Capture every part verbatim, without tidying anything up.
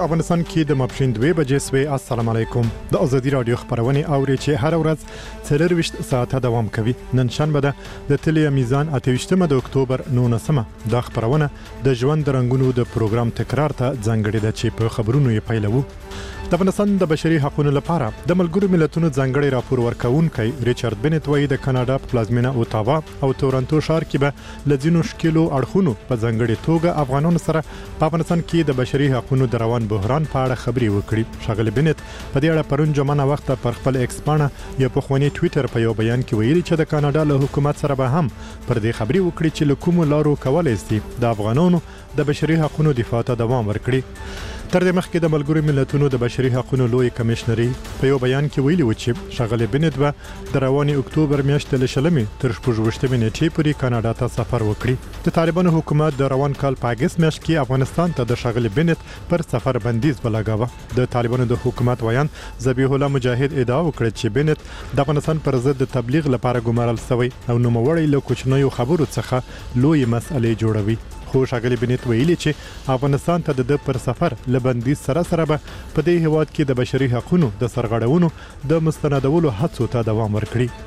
افغانستان کې د ماپښین دوه بجې سوي. السلام علیکم. د ازادي رادیو خبرونه اوري چې هر ورځ څلور وشت ساعته دوام کوي. نن شنبه ده د تلیا میزان اتهشتمه د اکتوبر نولسمه. د خبرونه د ژوند رنگونو د پروګرام تکرار ته ځانګړي ده چې په خبرونو یې پیلوو. د افغانستان د بشري حقوقو لپاره د ملګرو ملتونو ځانګړي راپور ورکونکي ریچارډ بنت وایي د کاناډا په پلازمینه اوټاوا او تورنټو ښار کې به لزینو شکلو اړخونو په ځانګړي توګه افغانانو سره په افغانستان کې د بشري حقوقو د روان بحران په اړه خبري وکړي. ښاغلي بنت په دې اړه پرون جمعه وخت پر خپل ایکس باندې یو پخوانی ټوئیټر په یو بیان کې ویلي چې د کاناډا له حکومت سره به هم پر دې خبري وکړي چې له کومو لارو کولای شي د افغانانو د بشري حقوقو دفاع ته دوام ورکړي. تر دې مخکې د ملګرو ملتونو د بشري حقوقو لوی کمشنري په یو بیان کې ویلي و چې ښاغلي بنت به د رواني اکتوبر میاشتې له شلمې تر شپږویشتمې نیټې پورې کاناډا ته سفر وکړي. د طالبانو حکومت د روان کال په اګست میاشت کې افغانستان ته د ښاغلي بنت پر سفر بندیز ولګاوه. د طالبانو د حکومت ویان ذبیح الله مجاهد ادعا وکړه چې بنت د افغانستان پر ضد د تبلیغ لپاره ګمارل شوی او نوموړی له کوچنیو خبرو څخه لوی مسئلې جوړوي. خو ښاغلي بنت ویلي چې افغانستان ته د پر سفر لبندیز سره سره به په دې هیواد کې د بشري حقوقو د سرغړونو د مستندولو هڅو ته دوام ورکړي.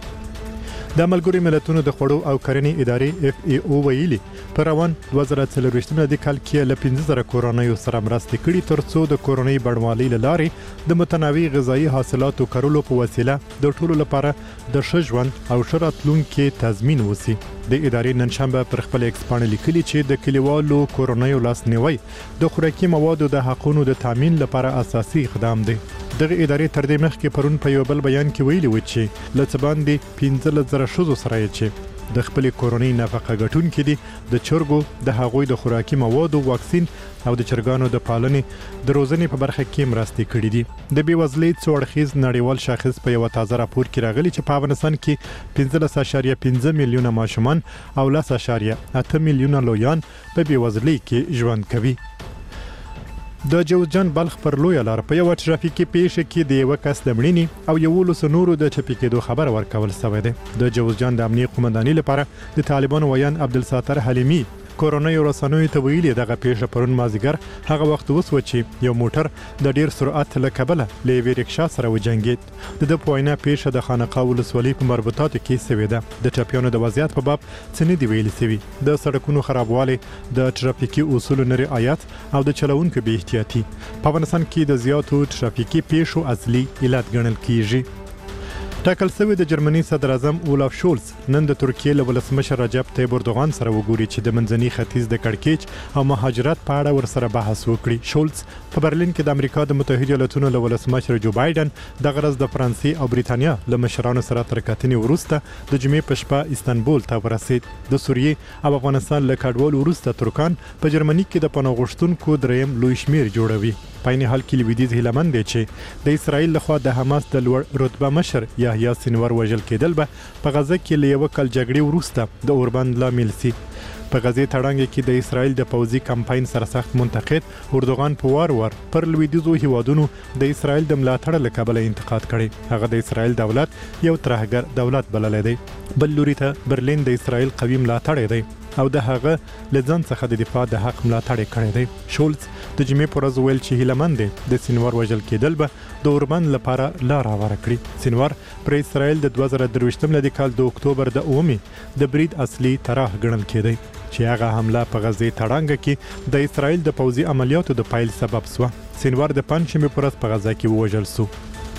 د ملګرو ملتونو د خوړو او کرنې ادارې اف ای او ویلي په روان دوه زره څلرویشتم د کال کې له پنځه زره کورنیو سره مرستې کړي ترڅو د کورنۍ بڼوالۍ له لارې د متنوع غذایی حاصلاتو کرلو په وسیله د ټولو لپاره د ښه ژوند او ښه راتلونکي تضمین وسی. د ادارې نن شنبه پر خپل ایکس باندې لیکلي چې د کلیوالو کورنیو لاسنیوي د خوراکي موادو د حقونو د تامین لپاره اساسي اقدام دی. دغه ادارې تر دې مخکې پرون په یو بل بیان کې ویلي و چې له څه باندې پنځلس زره ښځو سره یې چې د خپل کورنۍ نفقه ګټونکي دي د چرګو د هغوی د خوراکي موادو واکسین او د چرګانو د پالنې د روزنې په برخه کې مرستې کړې دي. د بېوزلۍ څو اړخیز نړیوال شاخص په یو تازه راپور کې راغلی چې په افغانستان کې پنځلس اعشاریه پنځه میلیونه ماشومان او لس اعشاریه اته میلیونه لویان په بېوزلۍ کې ژوند کوي. د جوزجان بلخ پر لوی لار په یو ترافیکي پیښه کې د یو کس د مړینې او یولس نورو د ټپي کېدو خبر ورکول شوی دی. د جوزجان د امنیت قومندانۍ لپاره د طالبانو ویان عبدالستار حلیمي کورنۍ رسنیو ته ویلي دغه پیښه پرون مازیګر هغه وخت وسو چې یو موټر د ډیر سرعت له کبله له یوې رکشا سره وجنګید. د د پوینه پیښه د خانقاه ولسوالۍ په مربوطاتو کې سوې ده. د ټپیانو د وضعیت په باب څه نه دی ویل شوي. د سړکونو خرابوالی، د ټرافیکي اصولو نه رعایت او د چلوونکو بې احتیاطي په افغانستان کې د زیاتو ټرافیکي پیښو اصلي علت ګڼل کیږي. ټاکل شوی د جرمني صدر اعظم اولاف شولز نن د ترکیې له ولسمشر رجب طیب اردوغان سره وګوري چې د منځني ختیځ د کړکېچ او مهاجرت په اړه ورسره بحث وکړي. شولز په برلین کې د امریکا د متحده ایالاتونو له ولسمشر جو بایدن د غرض د فرانسې او بریتانیا له مشرانو سره تر کتنې وروسته د جمعې په شپه استانبول ته ورسید. د سوریې او افغانستان له کډوالو وروسته ترکان په جرمني کې د پناه غوښتونکو دریم لوی شمیر جوړوي. په عین حال کې لویدیځ هیله مند دی چې د اسرائیل لخوا د حماس د لوړ رتبه مشر یحیی سینور وژل کېدل به په غزه کې له یو کال جګړې وروسته د اوربند لامل سي. په غزې تړانګ کې د اسرائیل د پوځي کمپاین سره سخت منتقد اردوغان په وار وار پر لویدیځو هیوادونو د اسرائیل د ملاتړ له کبله انتقاد کړي. هغه د اسرائیل دولت یو ترهګر دولت بللی دی. بل لوري ته برلین د اسرائیل قوي ملاتړی دی او د هغه له ځان څخه د دفاع د حق ملاتړ کړی دی. شولز د جمعې په ورځ ویل چې هیله مند دی د سینور وژل کېدل به د اوربند لپاره لار هواره کړي. سینور پر اسرائیل د دوه زره درویشتم د کال د اکتوبر د اومې د برید اصلي طرح ګڼل کېدی چې هغه حمله په غزې تړانګ کې د اسرائیل د پوځي عملیاتو د پایل سبب شوه. سینور د پنځمې په ورځ په غزه کې ووژل شو.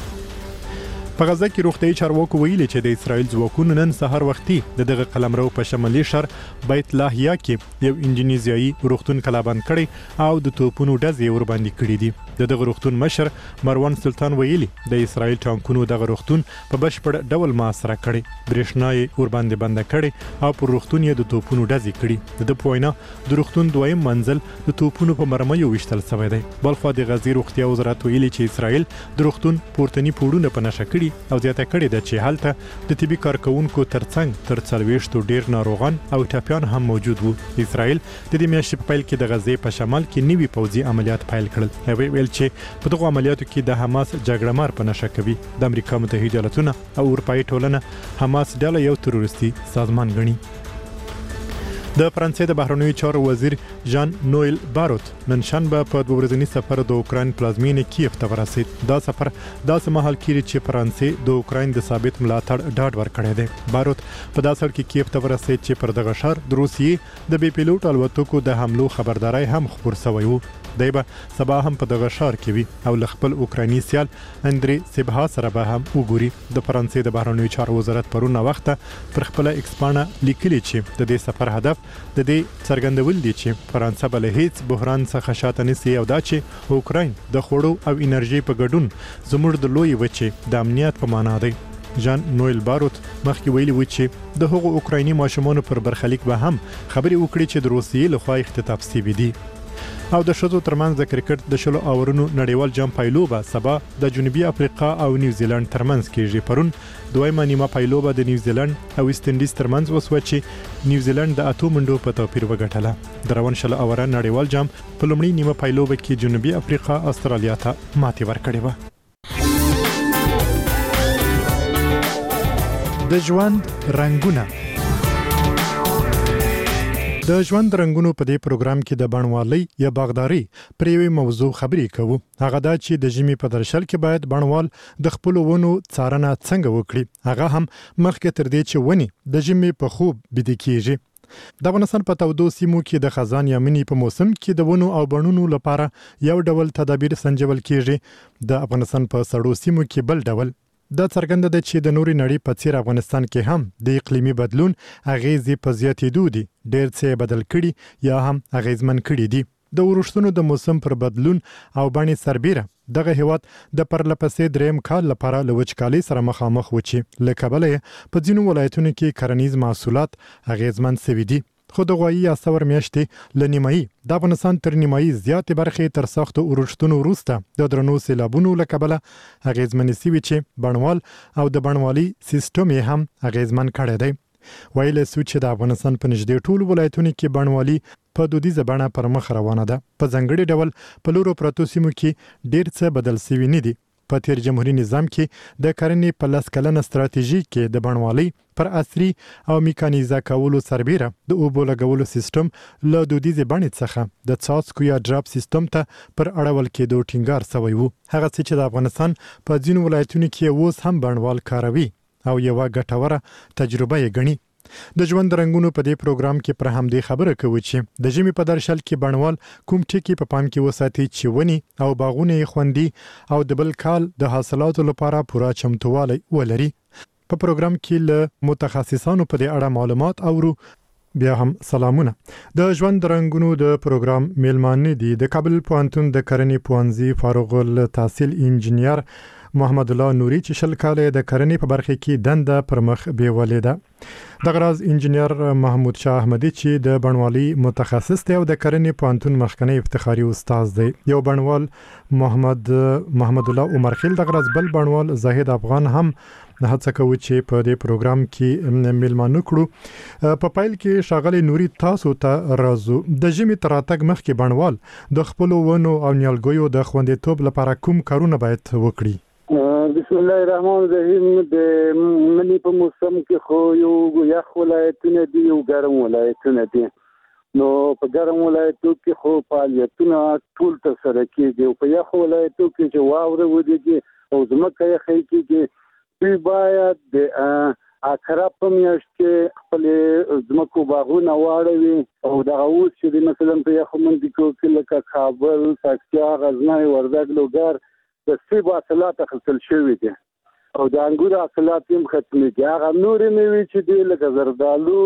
په غزه کې روغتیايي چارواکو ویلي چې د اسرائیل ځواکونو نن سهار وختي د دغه قلمرو په شمالي شهر بیت لاهیا کې یو انډونیزیایي روغتون کلابند کړی او د توپونو ډزې ورباندې کړي دي. د دغه روغتون مشر مروان سلطان ویلي د اسرائیل ټانکونو دغه روغتون په بشپړ ډول محاصره کړي. برېښنا یې ورباندې بنده کړي او پر روغتون یې د توپونو ډزې کړي. د ده په وینا د روغتون دویم منزل د توپونو په مرمیو ویشتل شوی دی. بلخوا د غزې روغتیا وزارت ویلي چې اسرائیل د روغتون پورتني پوړونه په نښه کړي او زیاته کړې ده چې هلته د طبي کارکوونکو ترڅنګ تر څلوېښتو ډیر ناروغان او ټپیان هم موجود وو. اسرائیل د دې میاشتې په پیل کې د غزې په شمال کې نوي پوځي عملیات پیل کړل. هغوی ویل چې په دغو عملیاتو کې د حماس جګړه مار په نښه کوي. د امریکا متحده ایالاتونه او اروپایي ټولنه حماس ډله یو تروریستي سازمان ګڼي. د فرانسې د بهرنیو چارو وزیر ژان نویل باروت نن شنبه په دوه ورځني سفر د اوکراین پلازمینې کیف ته ورسید. دا سفر داسې مهال کېږي چې فرانسې د اوکراین د ثابت ملاتړ ډاډ ورکړی دی. باروت په داسې حال کې کیف ته ورسید چې پر دغه ښار د روسیې د بې پیلوټ الوتکو د حملو خبرداري هم خپور شوی و. دی به سبا هم په دغه ښار کې وي او له خپل اوکرایني سیال اندری سیبها سره به هم وګوري. د فرانسې د بهرنیو چارو وزارت پرونه وخته پر خپل ایکس پاڼه لیکلي چې د دې سفر هدف د دې څرګندول دي چې فرانسه به له هیڅ بحران څخه شاته نشي او دا چې اوکراین د خوړو او انرژي په ګډون زموږ د لوی وچې د امنیت په معنا دی. ژان نویل باروت مخکې ویلي و چې د هغو اوکرایني ماشومانو پر برخلیک به هم خبرې وکړي چې د روسیې لخوا اختطاف شوي دي. او د ښځو ترمنځ د کرکټ د شلو اورونو نړیوال جام پایلوبه سبا د جنوبي افریقا او نیوزیلند ترمنځ کېږي. پرون دویمه نیمه پایلوبه د نیوزیلند او ویسټ انډیز ترمنځ وسوه چې نیوزیلند د اتو منډو په توپیر وګټله. د روان شلو اوره نړیوال جام په لومړي نیمه پایلوبه کې جنوبي افریقا استرالیا ته ماتې ورکړې وه. د ژوند رنګونه. د ژوند رنګونو په دې پروګرام کې د بڼوالۍ یا باغداري پر یوې موضوع خبرې کوو. هغه دا چې د ژمي په درشل کې باید بڼوال د خپلو ونو څارنه څنګه وکړي، هغه هم مخکې تر دې چې ونې د ژمي په خوب بیده کېږي. د افغانستان په تودو سیمو کې د خزان یا مني په موسم کې د ونو او بڼونو لپاره یو ډول تدابیر سنجول کېږي، د افغانستان په سړو سیمو کې بل ډول. دا څرګنده ده چې د نوري نړۍ په څیر افغانستان کې هم د اقلیمي بدلون اغیزې په زیاتېدو دي. ډېر څه بدل کړي یا هم اغیزمن کړي دي. د ورښتونو د موسم پر بدلون او بڼې سربیره دغه هیواد د پرلپسې دریم کال لپاره له وچکالۍ سره مخامخ و چې له کبله په ځینو ولایتونو کې کرنیز محصولات اغیزمن شوي دي. خو د غوایي یا ثور میاشتې له نیمایي د افغانستان تر نیمایي زیاتې برخې تر سختو اورښتونو وروسته د درنو سیلابونو له کبله اغیزمنې شوي چې بڼوال او د بڼوالي سیستم یې هم اغیزمن کړی دی. ویلی سو چې د افغانستان په نږدې ټولو ولایتونو کې بڼوالي په دودیزه بڼه پر مخ روانه ده. په ځانګړي ډول په لورو پرتو سیمو کې ډېر څه بدل شوي نه دي. په تیر جمهوریت نظام کې د کرنې په لس کلنه ستراتیژي کې د بڼوالۍ پر عصري او میکانیزه کولو سربیره د اوبو لګولو سیستم له دودیزې بڼې څخه د څاڅکو یا ډراپ سیستم ته پر اړول کېدو ټینګار شوی و. هغه څه چې د افغانستان په ځینو ولایتونو کې اوس هم بڼوال کاروي او یوه ګټوره تجربه یې ګڼي. د ژوند رنګونو په دې پروګرام کې پر همدې خبره کوي چې د ژمي په درشل کې بڼوال کوم ټکي په پام کې وساتي چې ونې او باغونه یې خوندي او د بل کال د حاصلاتو لپاره پوره چمتووالی ولري. په پروګرام کې له متخصصانو په دې اړه معلومات اورو. بیا هم سلامونه. د ژوند رنګونو د پروګرام میلمانه دي د کابل پوهنتون د کرنې پوهنځي فارغ التحصیل انجینیر محمد الله نوري چې شل کاله د کرنې په برخه کې دنده پر مخ بیولې ده. دغه راز انجینیر محمود شاه احمدي چې د بڼوالۍ متخصص دی او د کرنې پوهنتون مخکنی افتخاري استاد دی. یو بڼوال محمد محمد الله عمر خیل، دغه راز بل بڼوال زاهد افغان هم هڅه کوي چې په دې پروګرام کې میلمانه کړو. په پایل کې ښاغلی نوري تاسو ته راځو. د ژمي تر راتګ مخکې بڼوال د خپلو ونو او نیالګیو د خوندیتوب لپاره کوم کارونه باید وکړي؟ بسم الله الرحمن الرحیم. د منی په موسم کې خو یو یخ ولایتونه دي او ګرم ولایتونه دي. نو په ګرم ولایتو کې خو فعالیتونه ټول ترسره کېږي او په یخ ولایتو کې چې واوره ودرېږي او ځمکه یخی کېږي، دوی باید د اکرا په میاشت کې خپل ځمکو باغونه واړوي او دغه اوس چې مثلا په یخو منطقو کې لکه کابل، پکتیا، غزنی، وردګ، لوګر د سیب حاصلات اخیستل شوي دي او د انګور حاصلات هم ختمېږي. هغه نورې مېوې چې دي لکه زردالو،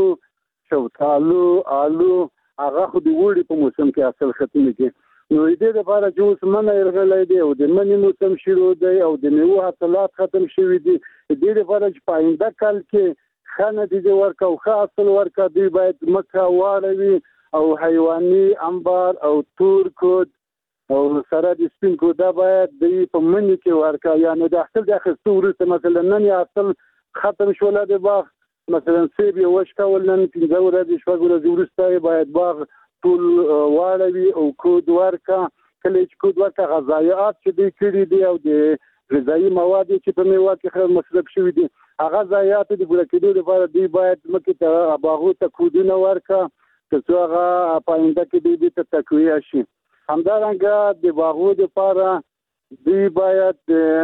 شفتالو، آلو، هغه خو د اوړي په موسم کې حاصل ختمېږي. نو د دې لپاره چې اوس منی راغلی دی او د مني موسم شروع دی او د میوو حاصلات ختم شوي دي، د دې لپاره چې په آینده کال کې ښه نتیجه ورکړه او ښه حاصل ورکړه، دوی باید ځمکه واړوي او حیواني انبار او تور کود او سره د سپین کودا باید د په مني کې ورکا، یعنی د حاصل د اخیستو وروسته مثلا نن حاصل ختم شوله د باغ، مثلا سیب یې وشکول نن پنځه ورځې شپږ ورځې وروسته باید باغ ټول واړوي او کود ورکا. کله چې کود ورکا غذایات چې دوی کړي دي او د غذایي مواد چې په میوه کې مصرف شوي دي، هغه غذایات د پوره کېدو لپاره دوی باید مکې ته باغو ته کودونه ورکا، ترڅو هغه په آینده کې دوی ته تقویه شي. همدارنګه د باغونو لپاره دوی باید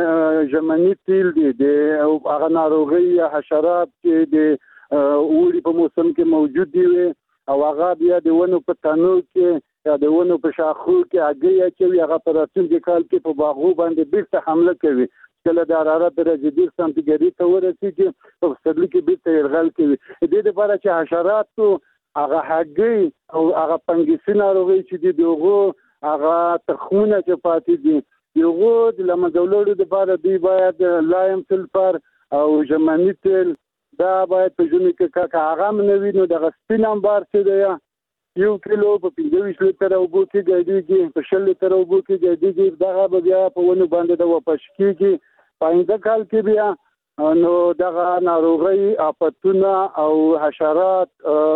ژمني تیل دي د هغه ناروغي یا حشرات چې د اوړي په موسم کې موجود دي او هغه بیا د ونو په تنو کې یا د ونو په شاخو کې هګۍ اچوي، هغه په راتلونکي کال کې په باغو باندې بیرته حمله کوي. کله د حرارت درجه ډېر سانتیګریډ ته ورسېږي په پسرلي کې بیرته یرغل کوي. د دې لپاره چې حشراتو هغه هګۍ او هغه فنګسي ناروغۍ چې دي دغه هغه تخمونه چې پاتې دي دغه د لمنځولو لپاره دوی باید لایم سلفر او ژمني تیل دا باید په ژمي کې که هغه منوي نو دغه سپین امبار چې دی یو کیلو په پنځه ویشت لیتره اوبو کې ګډېږي، په شل لیتره اوبو کې ګډېږي. دغه به بیا په ونو باندې د واپس کېږي. په آینده کال کې بیا نو دغه ناروغۍ آفتونه او حشرات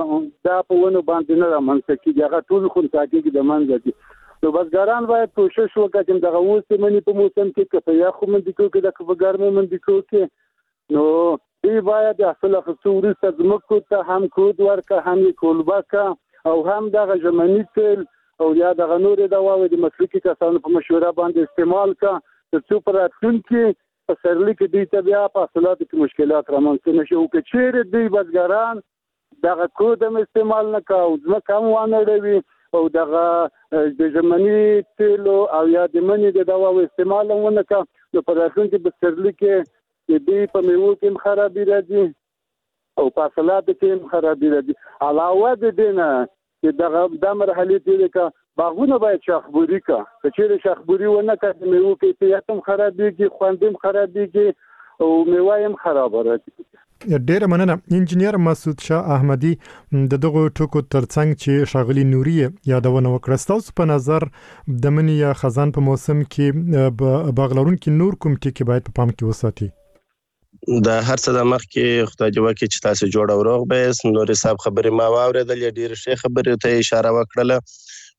دا په ونو باندې نه رامنځته کېږي، هغه ټول خنثی کېږي د منځه دي. نو بزګران باید کوشش وکړي چې دغه اوس منی په موسم کې که په یخو منډیکو کې د په ګرمو منډیکو کې نو دوی باید د حاصل اخیستو وروسته ځمکو ته هم کود ورکړه، هم یې کولبکه او هم دغه ژمني تیل او یا دغه نورې دواوې د مسلکي کسانو په مشوره باندې استعمال کړه ترڅو په راتلونکي پسرلي کې دوی ته بیا په حاصلاتو کې مشکلات رامنځته نه شي. او که چیرې دوی بزګران دغه کود هم استعمال نه کړه او ځمکه هم ونه اړوي او دغه د ژمني تیلو او یا د مني د دواو استعمال هم ونه کړه نو په راتلونکي پسرلي کې د دوی په میوو کې هم خرابي راځي او په حاصلاتو کې هم خرابي راځي. علاوه د دې نه چې دغه د مرحلې تېرې کړه باغونه باید شاخبوري کړه. که چیرې شاخبوري ونه کړه د میوو کیفیت هم خرابېږي، خوند هم خرابېږي او میوه هم خرابه راځي. ډیره مننه انجینیر مسعود شاه احمدي د دغه ټکو ترڅنګ چې ښاغلي نوري یادونه وکړه. ستاسو په نظر د مني یا خزان په موسم کې باغ لرونکي نور کوم ټکي باید په پام کې وساتي؟ د هر څه د مخ کې خدای جوړ کې چې تاسو جوړ او روغ به نور حساب خبرې ما واورېدل، ډېر ښه خبرې ته اشاره وکړه.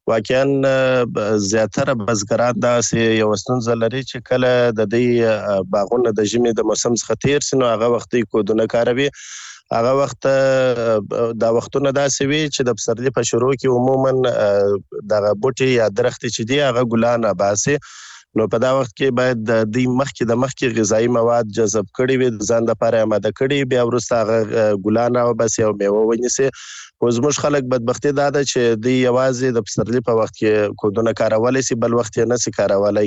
واقعا زیاتره بزګران داسې یو ستونزه لري چې کله د دې باغونه د ژمي د موسم څخه تیر سي نو هغه وخت کودونه کاروي. هغه وخت دا وختونه داسې وي چې د پسرلي په شروع کې عموما دغه بوټي یا درخت چې دی هغه ګلان باسي. نو په دا وخت کې باید د دې مخکې د مخکې غذایی مواد جذب کړي وي، د ځان لپاره آماده کړي، بیا وروسته هغه ګلان راوباسي او میوه ونیسي. خو زموږ خلک بدبختي دا ده چې دوی یوازې د پسرلي په وخت کې کودونه کارولی سي، بل وخت یې نسي کارولی.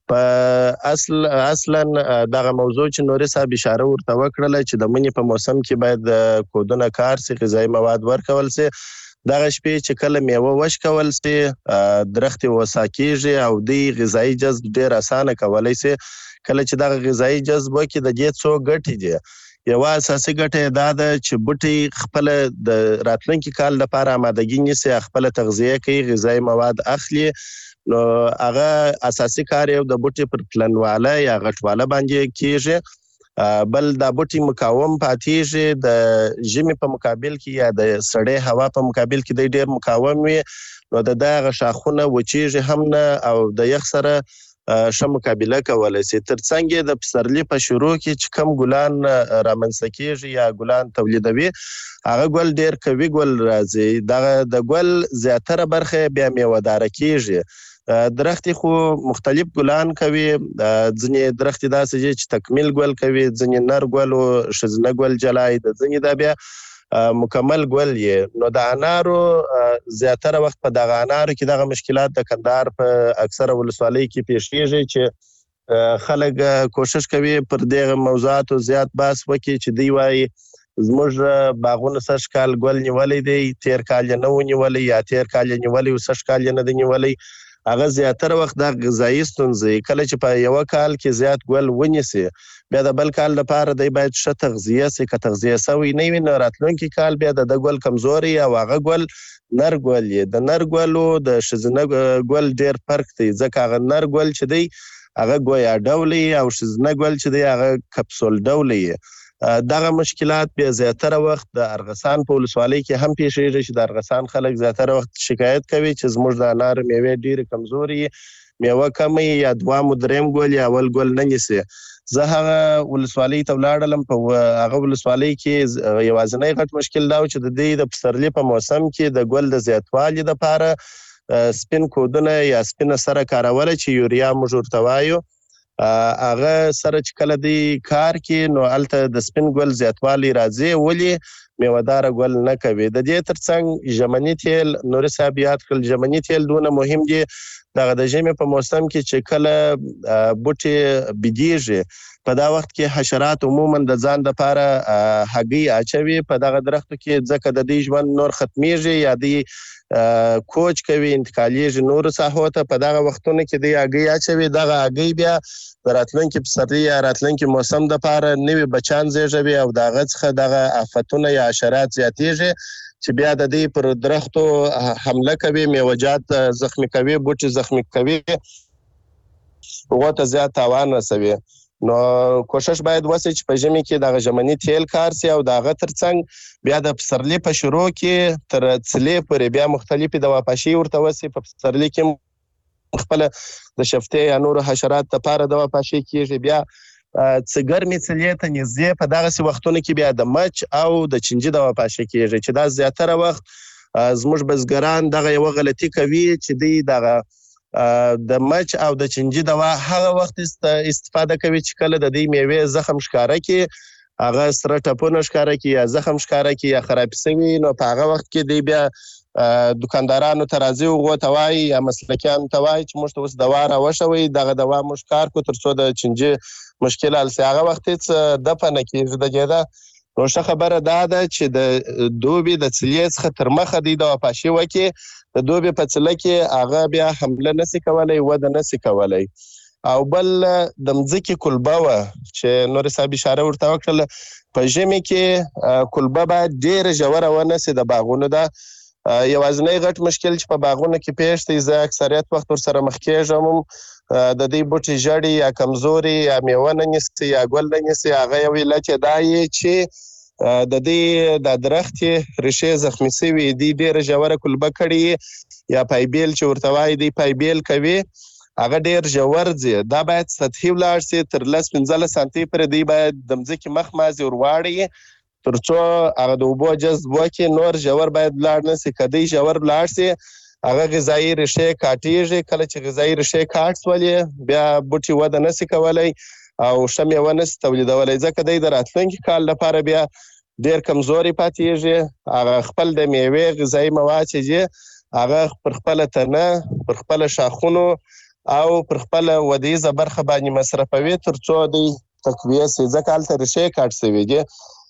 په اصل اصلا دغه موضوع چې نوري صاحب اشاره ورته وکړله چې د مني په موسم کې باید کودونه کار سي، غذایی مواد ورکول سي. دغه شپې چې کله میوه وشکول سي درخت وسا کېږي او دی غذایی جذب ډېر اسانه کولی سي. کله چې دغه غذایی جذب وکړي د دې څو ګټې دي. یوه اساسي ګټه دا ده چې بوټي خپل د راتلونکي کال لپاره آمادګي نیسي، خپل تغذیه کوي، غذایی مواد اخلي. نو هغه اساسي کار یو د بوټي پر پلنواله یا غټواله باندې کېږي. بل دا بوټي مقاوم پاتېږي، د ژمي په مقابل کې یا د سړې هوا په مقابل کې دی ډېر مقاوم وي. نو د دغه شاخونه وچېږي هم نه او د یخ سره ښه مقابله کولی سي. ترڅنګ یې د پسرلي په شروع کې چې کم ګلان رامنځته کېږي یا ګلان تولیدوي هغه ګل ډېر قوي ګل راځي. دغه د ګل زیاتره برخه بیا میوه داره کېږي. درختي خو مختلف ګلان کوي، ځینې درختي داسې دي چې تکمیل ګل کوي، ځینې نر ګل او ښځینه ګل جلای د ځینې دا بیا مکمل ګل یې. نو د انارو زیاتره وخت په دغه انارو کې دغه مشکلات د کندهار په اکثره ولسوالۍ کې پیښ کېږي چې خلک کوشش کوي پر دغه موضوعاتو زیات بحث وکړي چې دوی وایي زموږ باغونه سږ کال ګل نیولی دی، تیر کال یې نه و نیولی یا تیر کال یې نیولی او سږ کال یې نه دی نیولی. هغه زیاتره وخت د غذایي ستونزې کله چې په یوه کال کې زیات ګل ونیسي بیا د بل کال لپاره دی باید ښه تغذیه سي. که تغذیه سوی نه وي نو راتلونکي کال بیا د ده ګل کمزوری او هغه ګل نر ګل یې. د نر ګلو د ښځینه ګل ډېر فرق دی ځکه هغه نر ګل چې دی هغه ګویا ډولی او ښځینه ګل چې دی هغه کپسول ډولی یې. دغه مشکلات بیا زیاتره وخت د ارغسان په ولسوالۍ کې هم پیښیږي چې د ارغسان خلک زیاتره وخت شکایت کوي چې زموږ د انارو میوې ډېرې کمزورې، میوه کمه یا دوام و دریم ګل یا اول ګل نه نیسي. زه هغه ولسوالۍ ته ولاړم. په هغه ولسوالۍ کې یوازینی غټ مشکل دا و چې د دې د پسرلي په موسم کې د ګل د زیاتوالي لپاره سپین کودونه یا سپینه سره کاروله چې یوریا موږ ورته وایو. هغه سره چې کله دی کار کې نو هلته د سپین ګل زیاتوالی راځي، ولې میوهداره ګل نه کوي. د دې ترڅنګ ژمني تیل نوري صاحب یاد کړل، ژمني تیل دونه مهم دي. دغه د ژمي په موسم کې چې کله بوټي بېدېږي په دا وخت کې حشرات عموما د ځان دپاره هګۍ اچوي په دغه درختو کې، ځکه د دې ژوند نور ختمیږي یا دی کوچ کوي، انتقالیږي نورو ساحو ته. په دغه وختونو کې دی هګۍ اچوي، دغه هګۍ بیا د راتلونکي پسرلي یا راتلونکي موسم دپاره نوي بچان زیږوي او د هغه څخه دغه آفتونه یا حشرات زیاتېږي چې بیا د دې پر درختو حمله کوي، میوه‌جات زخمي کوي، بوټي زخمي کوي، هغو ته زیات تاوان رسوي. نو کوشش باید وسي چې په ژمي کې دغه ژمني تیل کار سي او د هغه ترڅنګ بیا د پسرلي په شروع کې تر څلې پورې بیا مختلفې دواپاشي ورته وسي. په پسرلي کې خپله د شفتې یا نورو حشرات دپاره دواپاشي کېږي. بیا څه ګرمې څلې ته نږدې په دغسې وختونو کې بیا د مچ او د چینجي دواپاشي کېږي، چې دا زیاتره وخت زموږ بزګران دغه یوه غلطي کوي چې دوی دغه د مچ او د چینجي دوا هغه وخت استفاده کوي چې کله د دې میوې زخم ښکاره کړي، هغه سره ټپونه ښکاره کړي یا زخم ښکاره کړي یا خرابې سوي، نو په هغه وخت کې دوی بیا دکاندارانو ته راځي، هغو ته وایي یا مسلکیانو ته وایي چې موږ ته اوس دوا راوښوئ، دغه دوا موږ کار کړو تر څو د چینجي مشکل حل سي. هغه وخت هېڅ دفع نه کېږي د دې ده. نو ښه خبره دا ده چې د دوبي د څلې څخه تر مخه دوی دواپاشي وکړي. د دوبي په څله کې هغه بیا حمله نسي کولی، وده نسي کولی. او بل د مځکې کلبه وه چې نوري صاحب اشاره ورته وکړله، په ژمي کې کلبه باید ډېره ژوره ونه سي د باغونو ده. یوازینی غټ مشکل چې په باغونو کې پیښ دی، زه اکثریت وخت ورسره مخ کېږم، د دې بوټي ژړي یا کمزوري یا میوه نه نیسي یا ګل نه نیسي. هغه یو علت یې دا یې چې د دې د درخت ریښې زخمي سوي دي، ډېره ژوره کلبه کړي یا پایبیل چې ورته وایي دی پایبیل کوي، هغه ډېر ژور ځي. دا باید سطحي ولاړ سي، تر لس پنځلس سانتي پورې دی باید د مځکې مخ مازې ور واړوي تر څو هغه د اوبو جذب وکړي. نور ژور باید ولاړ نه سي. که دی ژور ولاړ سي هغه غذایي ریښې کاټېږي. کله چې غذایي ریښې کاټ سولې بیا بوټي وده نسي کولی او ښه میوه نسي تولیدولی، ځکه دی د راتلونکي کال لپاره بیا ډېر کمزوري پاتېږي. هغه خپل د میوې غذایي مواد چې دي هغه پر خپله تنه، پر خپله شاخونو او پر خپله ودیزه برخه باندې مصرفوي تر څو دی تقویه سي، ځکه هلته ریښې کاټ سوي دي.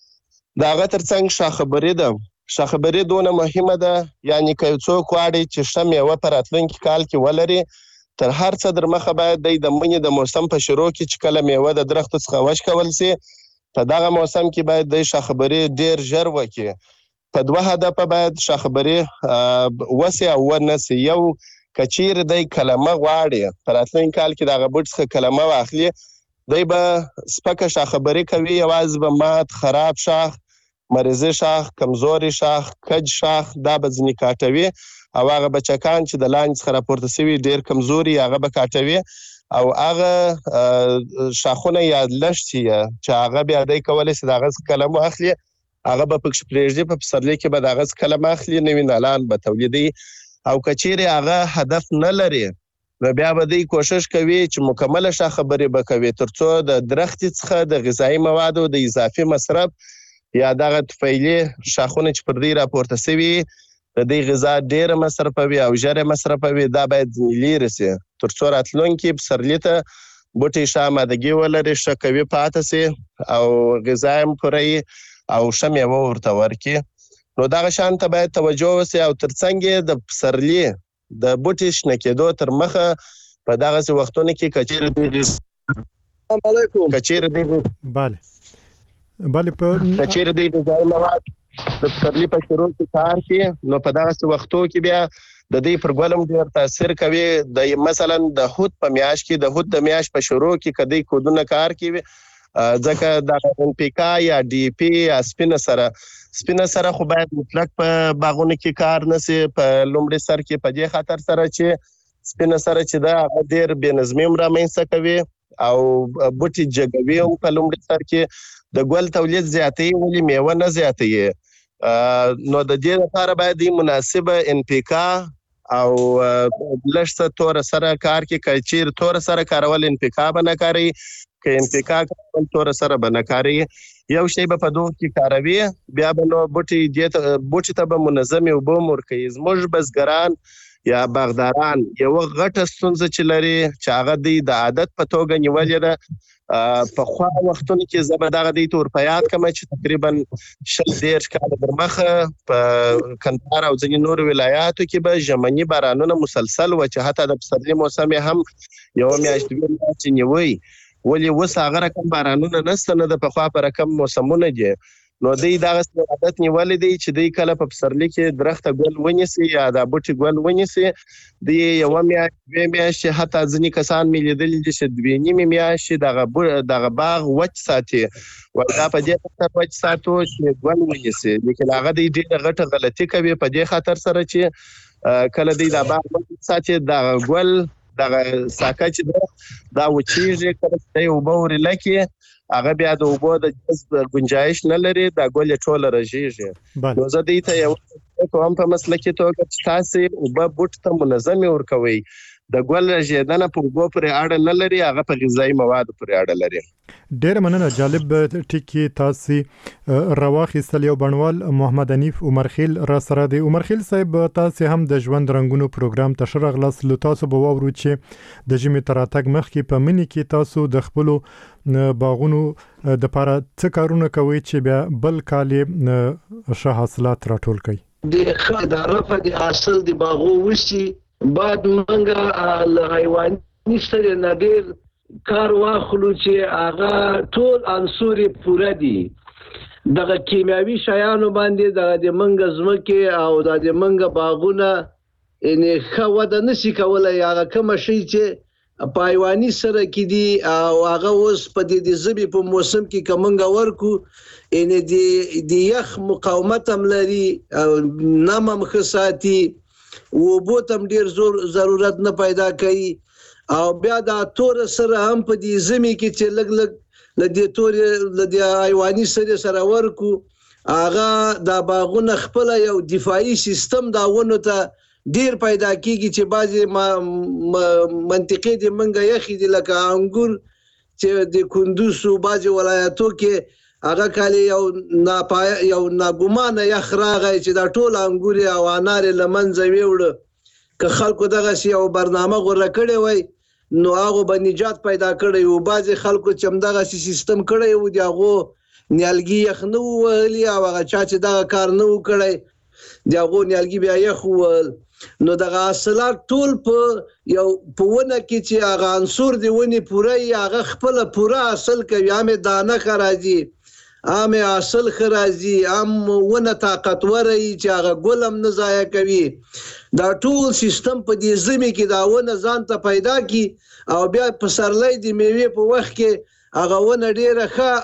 د هغه ترڅنګ شاخبري ده. شاخبري دونه مهمه ده، یعنې که یو څوک غواړي چې ښه میوه په راتلونکي کال کې ولري، تر هر څه در مخه باید دی د مني د موسم په شروع کې چې کله میوه د درختو څخه وشکول سي، په دغه موسم کې باید دی شاخبري ډېر ژر وکړي. په دوه هدفه باید شاخبري وسي او ونه سي. یو که چیرې دی کلمه غواړي په راتلونکي کال کې د هغه بوټ څخه کلمه واخلي، دی به سپکه شاخبري کوي، یوازې به مات خراب شاخ، مریضي شاخ، کمزوري شاخ، کج شاخ دا به ځینې کاټوي او هغه بچکان چې د لاندې څخه راپورته سوي ډېر کمزوري هغه به کاټوي او هغه شاخونه یا لښتې چې هغه بیا دی کولی سي د هغه څخه کلم واخلي، هغه به پکښې پرېږدي. په پسرلي کې به د هغه څخه کلم اخلي، نوي نالان به تولیدوي. او که چیرې هغه هدف نه لري نو بیا به دی کوشش کوي چې مکمله شاخبري به کوي تر څو د درختې څخه د غذایي موادو د اضافي مصرف یا دغه طفیلي شاخونه چې پر دی راپورته سوي د دې غذا ډېره مصرفوي او ژر یې مصرفوي، دا باید لیرې سي تر څو راتلونکي پسرلي ته بوټي ښه امادګي ولري، ښه قوي پاته سي او غذا یې پوره وي او ښه میوه ورته ورکړي. نو دغه شان ته باید توجه وسي او ترڅنګ یې د پسرلي د بوټي شنه کېدو تر مخه په دغسې وختونو کې که چیرې دوی السلام علیکم که چیرې دوی بله بله په که چیرې دوی غذایي مواد د پسرلي په شروع کې کار کړي نو په دغسې وختو کې بیا د دوی پر ګل هم ډېر تاثیر کوي. د مثلا د هود په میاشت کې د هود د میاشت په شروع کې که دوی کودونه کار کوي، ځکه د ان پی کا یا ډي پی یا سپینه سره سپینه سره خو باید مطلق په باغونو کې کار نسي په لومړي سر کې، په دې خاطر سره چې سپینه سره چې ده هغه ډېر بې نظمي هم رامنځته کوي او بوټي جګوي او په لومړي سر کې د ګل تولید زیاتوي ولې میوه نه زیاتوي. نو د دې لپاره باید مناسبه ان پی کا او لږ څه تور سره کار کې کچیر تور سره کارول ان پی کا بنه کاری که ان پی کا کارول تور سره بنه کاری یو شی به په دوه کې کاروي بیا به نو بوټي دې بوټي ته به منظم او به مرکي زموږ بزګران یا باغداران یو غټه ستونزه چې لري چې هغه د عادت په توګه نیولې ده. په خو وختونو کې زما دغه د تور پیات کوم چې تقریبا شل ډیر کال برمخه په کندهار او ځینې نور ولایاتو کې به ژمني بارانونه مسلسل و چې حتی د پسرلي موسم هم یو میاشت ویل نیوي ولې وس هغه رقم بارانونه نشته نه د پخوا پر رقم موسمونه دي. نو دوی دغه عادت نیولې دی چې دوی کله په پسرلي کې درخته ګل ونیسي یا د بوټي ګل ونیسي دی یو میاشت دوه میاشتې حتی ځینې کسان مې لیدلي دي چې دوه نیمې میاشتې دغه دغه باغ وچ ساتي و دا په دې خاطر وچ ساتو چې ګل ونیسي لیکن هغه دی ډېره غټه غلطي کوي په دې خاطر سره چې کله دی دا باغ وچ ساتي دغه ګل دغه ساکه چې دا وچیږي کله چې اوبه ورلکې هغه بیا د اوبو د جذب گنجائش نه لري دا ګل ټوله رژيږي. نو زه دې ته یو کوم په مسلکي توګه چې تاسو اوبه بوټ ته منظم ورکوي د ګل رژیدنه په اوبو پورې اړه نه لري هغه په غذایی مواد پورې اړه لري. ډېر مننه جالب ټکی تاسو رواخیستل یو بڼوال محمد حنیف عمر خیل را سره دی. عمر خیل صاحب تاسو هم د ژوند رنگونو پروګرام ته شرغلاس لو تاسو به وورو چې د جمی تراتګ مخ کې په منی کې تاسو د خپل باغونو د لپاره څه کارونه کوي چې بیا بل کال ښه حاصلات راټول کړي. د خدای په د حاصل د باغو وشي بعد منګه له حیواني سره نادر کار واخلو چې هغه ټول عنصر پوره دي دغه کیمیاوي شیانو باندې د منګه زمکه او د منګه باغونه ان خو د نسی کولای هغه کوم شي چې په حیواني سره کې دي او هغه اوس په دې زبې په موسم کې کومنګ ورکو ان دي د یخ مقاومت هم لري نام مخساتی و بوتم ډیر زور ضرورت نه پیدا کوي او بیا دا تور سره هم په دې زمي کې چې لګ لګ لدی تور لدی حیواني سره سره ورکو هغه د باغونه خپل یو دفاعي سیستم دا ونه ته ډیر پیدا کیږي چې بعضی منطقې د منګه یخي د لکه انګور چې د کندوز او بعضی ولایتو کې هغه کالي یو ناپای یو ناګمانه یخ راغی چې دا ټول انګور او انار لمنځه ویوړ که خلکو دغه سی او برنامه غوړه کړي وای نو هغه به نجات پیدا کړي او بعضی خلکو چې دغه سیستم کړي او دغه نیالګي یخ نو ویلي او هغه چا چې دغه کار نو کړي دغه نیالګي بیا یخ ول نو دغه حاصلات ټول په یو په ونه کې چې هغه عنصر دی ونی پوره هغه خپل پوره حاصل کوي امه دانه خراجي امه حاصل خراجي ام ونه طاقتور چې هغه ګلم نه ضایع کوي دا ټول سیستم په دې زمي کې دا ونه ځان ته پیدا کی او بیا په سرلې د میوه په وخت کې هغه ونه ډیره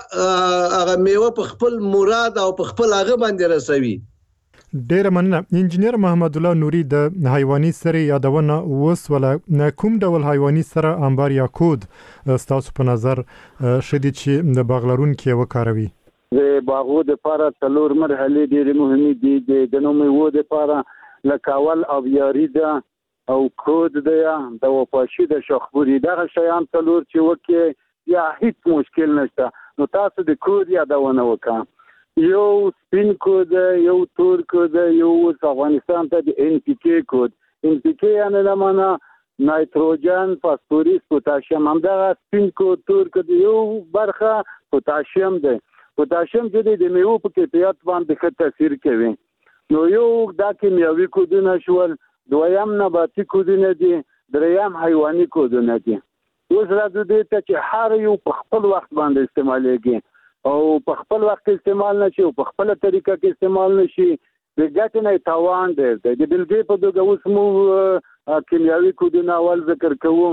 ښه هغه میوه په خپل مراد او په خپل هغه باندې رسوي. ډیره مننه. انجنیر محمد الله نوري د حیواني سره یادونه وس ولا کوم ډول حیواني سره انبار یا کود تاسو په نظر شدي چې د باغلرون کې وکاروي؟ د باغو د لپاره څلور مرحله ډیره مهمه دي د دنومي وو د لپاره لکاول او یاري ده او کود ده د وپاشي د شخبوري دغه شیان څلور چې وکي یا هیڅ مشکل نشته. نو تاسو د کود یادونه وکړه یو سپین کود یو تور کود یو افغانستان ته د ان پی کی کود ان پی کی یعنی لمنه نایتروجن فاسفورس پوتاشیم هم دغه سپین کود تور کود یو برخه پوتاشیم ده پوتاشیم چې د میوه په کیفیت باندې ښه تاثیر کوي. نو یو دا کیمیاوي کودونه شول دویم نباتي کودونه دي دریم حیواني کودونه دي. اوس راځو دې ته چې هر یو په خپل وخت باندې استعمالېږي او په خپل وخت استعمال نشي او په خپل طریقه کې استعمال نشي د ګټې نه تاوان دی. د بلګې په توګه اوس مو کیمیاوي کودونه اول ذکر کوو.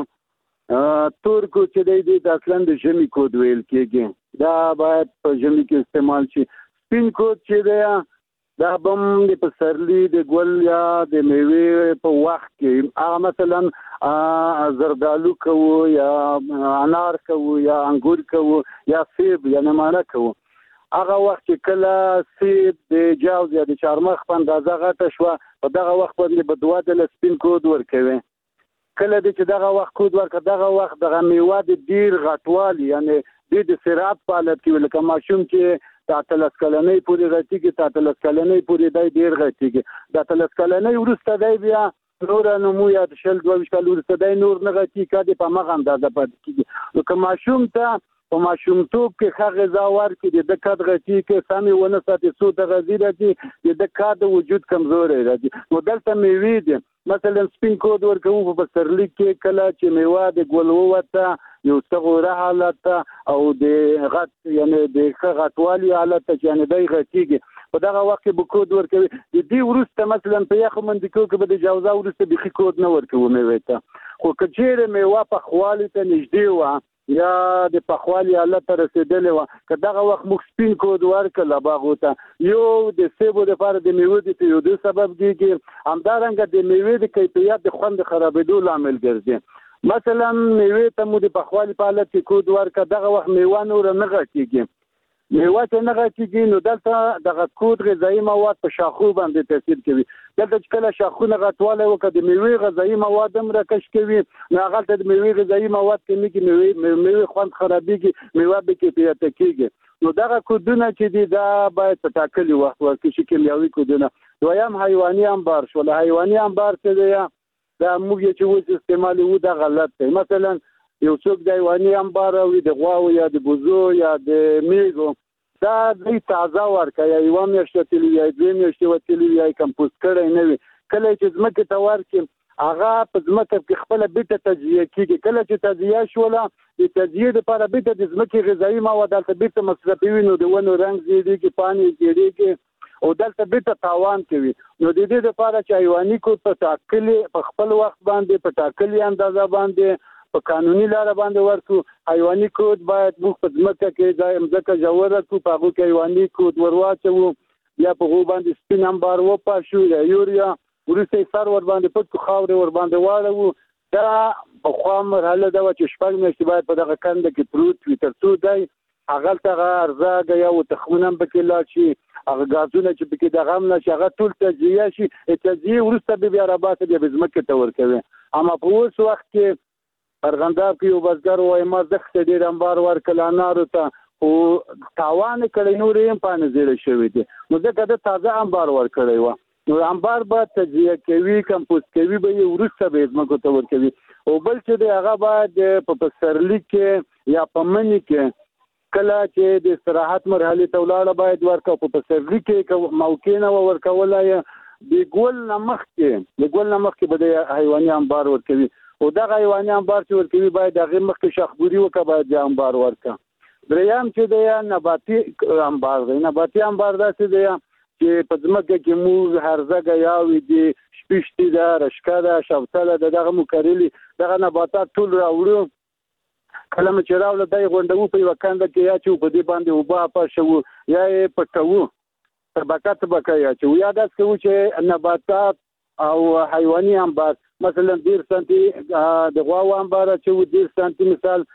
تور کود چې دی د اصلا د ژمي کود ویل کېږي دا باید په ژمي کې استعمال شي. سپین کود چې دی دا بم د پسرلی د ګل یا د میوې په وخت کې هغه مثلا زردالو کوو یا انار کوو یا انګور کوو یا سیب یا نمانه کوو. هغه وخت چې کله سیب د جوز یا د چارمغز په اندازه غټه شوه په دغه وخت باندې به دوه ډوله سپین کود ورکوي. کله چې دغه وخت کود ورکړه دغه وخت دغه میوه د ډیر غټوالي یعنی د سرعت په حالت کې لکه ماشوم چې د اتلس کلنۍ پورې راتېږي د اتلس کلنۍ پورې دی ډېر غټېږي. د اتلس کلنۍ وروسته دی بیا نوره نمو یا د شل دوه ویشت کال وروسته دی نور نه غټېږي که دی په همغه اندازه پاتې کېږي. نو که ماشوم ته په ماشومتوب کې ښه غذا ورکړي د ده قد غټېږي سمې ونه ساتي څو تغذي راځي د ده قد وجود کمزوری راځي. نو دلته میوې دي مثلا سپین کود ورکوو په پسرلي کې کله چې میوه د ګل ووته یو څه غوره حالت او د غټ یعنی د ښه غټوالي حالت چې یعنی دی غټېږي په دغه وخت کې به کود ورکوي. د دې وروسته مثلا په یخو منطقو کې به د جوزا وروسته بیخي کود نه ورکوو میوې ته. خو که چیرې میوه پخوالي ته نږدې وه یا د پخوالي حالت ته رسېدلې وه که دغه وخت موږ سپین کود ورکړله باغو ته یو د سیبو دپاره د میوې د تویېدو سبب کېږي همدارنګه د میوې د کیفیت د خوند د خرابېدو لامل ګرځي. مثلا میوې ته مو د پخوالي په حالت کې کود ورکړه دغه وخت میوه نوره نه غټېږي. میوه چې نه غټېږي نو دلته دغه کود غذایي مواد په شاخو باندې تاثیر کوي. دلته چې کله شاخونه غټوالی وکړه د میوې غذایي مواد هم راکش کوي نو هغلته د میوې غذایي مواد کمیږي میوې میوې خوند خرابېږي میوه بې کیفیته کېږي. نو دغه کودونه چې دي دا باید په ټاکلي وخت ورکړي شي کیمیاوي کودونه. دویم حیواني انبار شول. حیواني انبار څه دی دا موږ یې چې اوس استعمالوو دا غلط دی. مثلا یو څوک د حیواني انبار وي د غواو یا د بوزو یا د میږو دا دوی تازه ورکړه یا یوه میاشت تلي یا دوې میاشتې وتلي یا یې کمپوست کړی نه وي. کله چې ځمکې ته ورکړي هغه په ځمکه کې خپله بیرته تجزیه کېږي. کله چې تجزیه شوله د تجزیې دپاره بیرته د ځمکې غذایي مواد هلته بیرته مصرفوي نو د ونو رنګ زیړېږي پاڼې زیړېږي او دلته بیرته تاوان کوي. نو د دې دپاره چې حیواني کود په ټاکلي په خپل وخت باندې په ټاکلي اندازه باندې په قانوني لاره باندې ورکړو. حیواني کود باید موږ په ځمکه کې ځای مځکه ژوره کړو په هغو کې حیواني کود ور واچوو یا په هغو باندې سپین انبار وپاشو یا یوریا وروسته یې سر ور باندې پټ کړو خاورې ور باندې واړوو. دا پخوا مرحله ده وه چې شپږ میاشتې باید په دغه کنده کې پروت وي تر څو دی هغلته هغه ارزاګه یا تخمونه هم پکې لاړ شي هغه ګازونه چې پکې دغه هم نه شي هغه ټول تجزیه شي. تجزیې وروسته به بیا راباسه بیا به ځمکې ته ورکوي. اما په اوس وخت کې ارغنداب کې یو بزګر وایي ما زښت ډېر انبار ورکړل انارو ته خو تاوان یې کړی نورې هم پاڼې زیړې شوي دي نو ځکه ده تازه انبار ورکړی وه. نو انبار به تجزیه کوي کمپوست کوي به یې وروسته به یې ځمکو ته ورکوي. او بل چې دی هغه باید په پسرلي کې یا په مني کې کله چې د استراحت مرحلې ته ولاړه باید ورکړه. په پسرلي کې موقع نه وه ورکولی د ګل نه مخکې د ګل نه مخکې به د حیواني انبار ورکوي. او دغه حیواني انبار چې ورکوي باید د هغې مخکې شاخبوري وکړه باید د انبار ورکړه. دریم چې دی نباتي انبار دی. نباتي انبار داسې دی چې په ځمکه کې موږ هرزه ګیاوې دي شپیشتي ده رشکه ده شوتله ده دغه مو کرلي دغه نباتات ټول راوړو. کله مو چې راوړه دا یې غونډوو په یوه کنده کې یا چې په دې باندې اوبه اپاشوو یا یې پټوو طبقه طبقه یې اچوو یا داسې کوو چې نباتات او حیواني انبار مثلا ډېر سانتي د غواو انبار اچوو ډېر سانتي مثال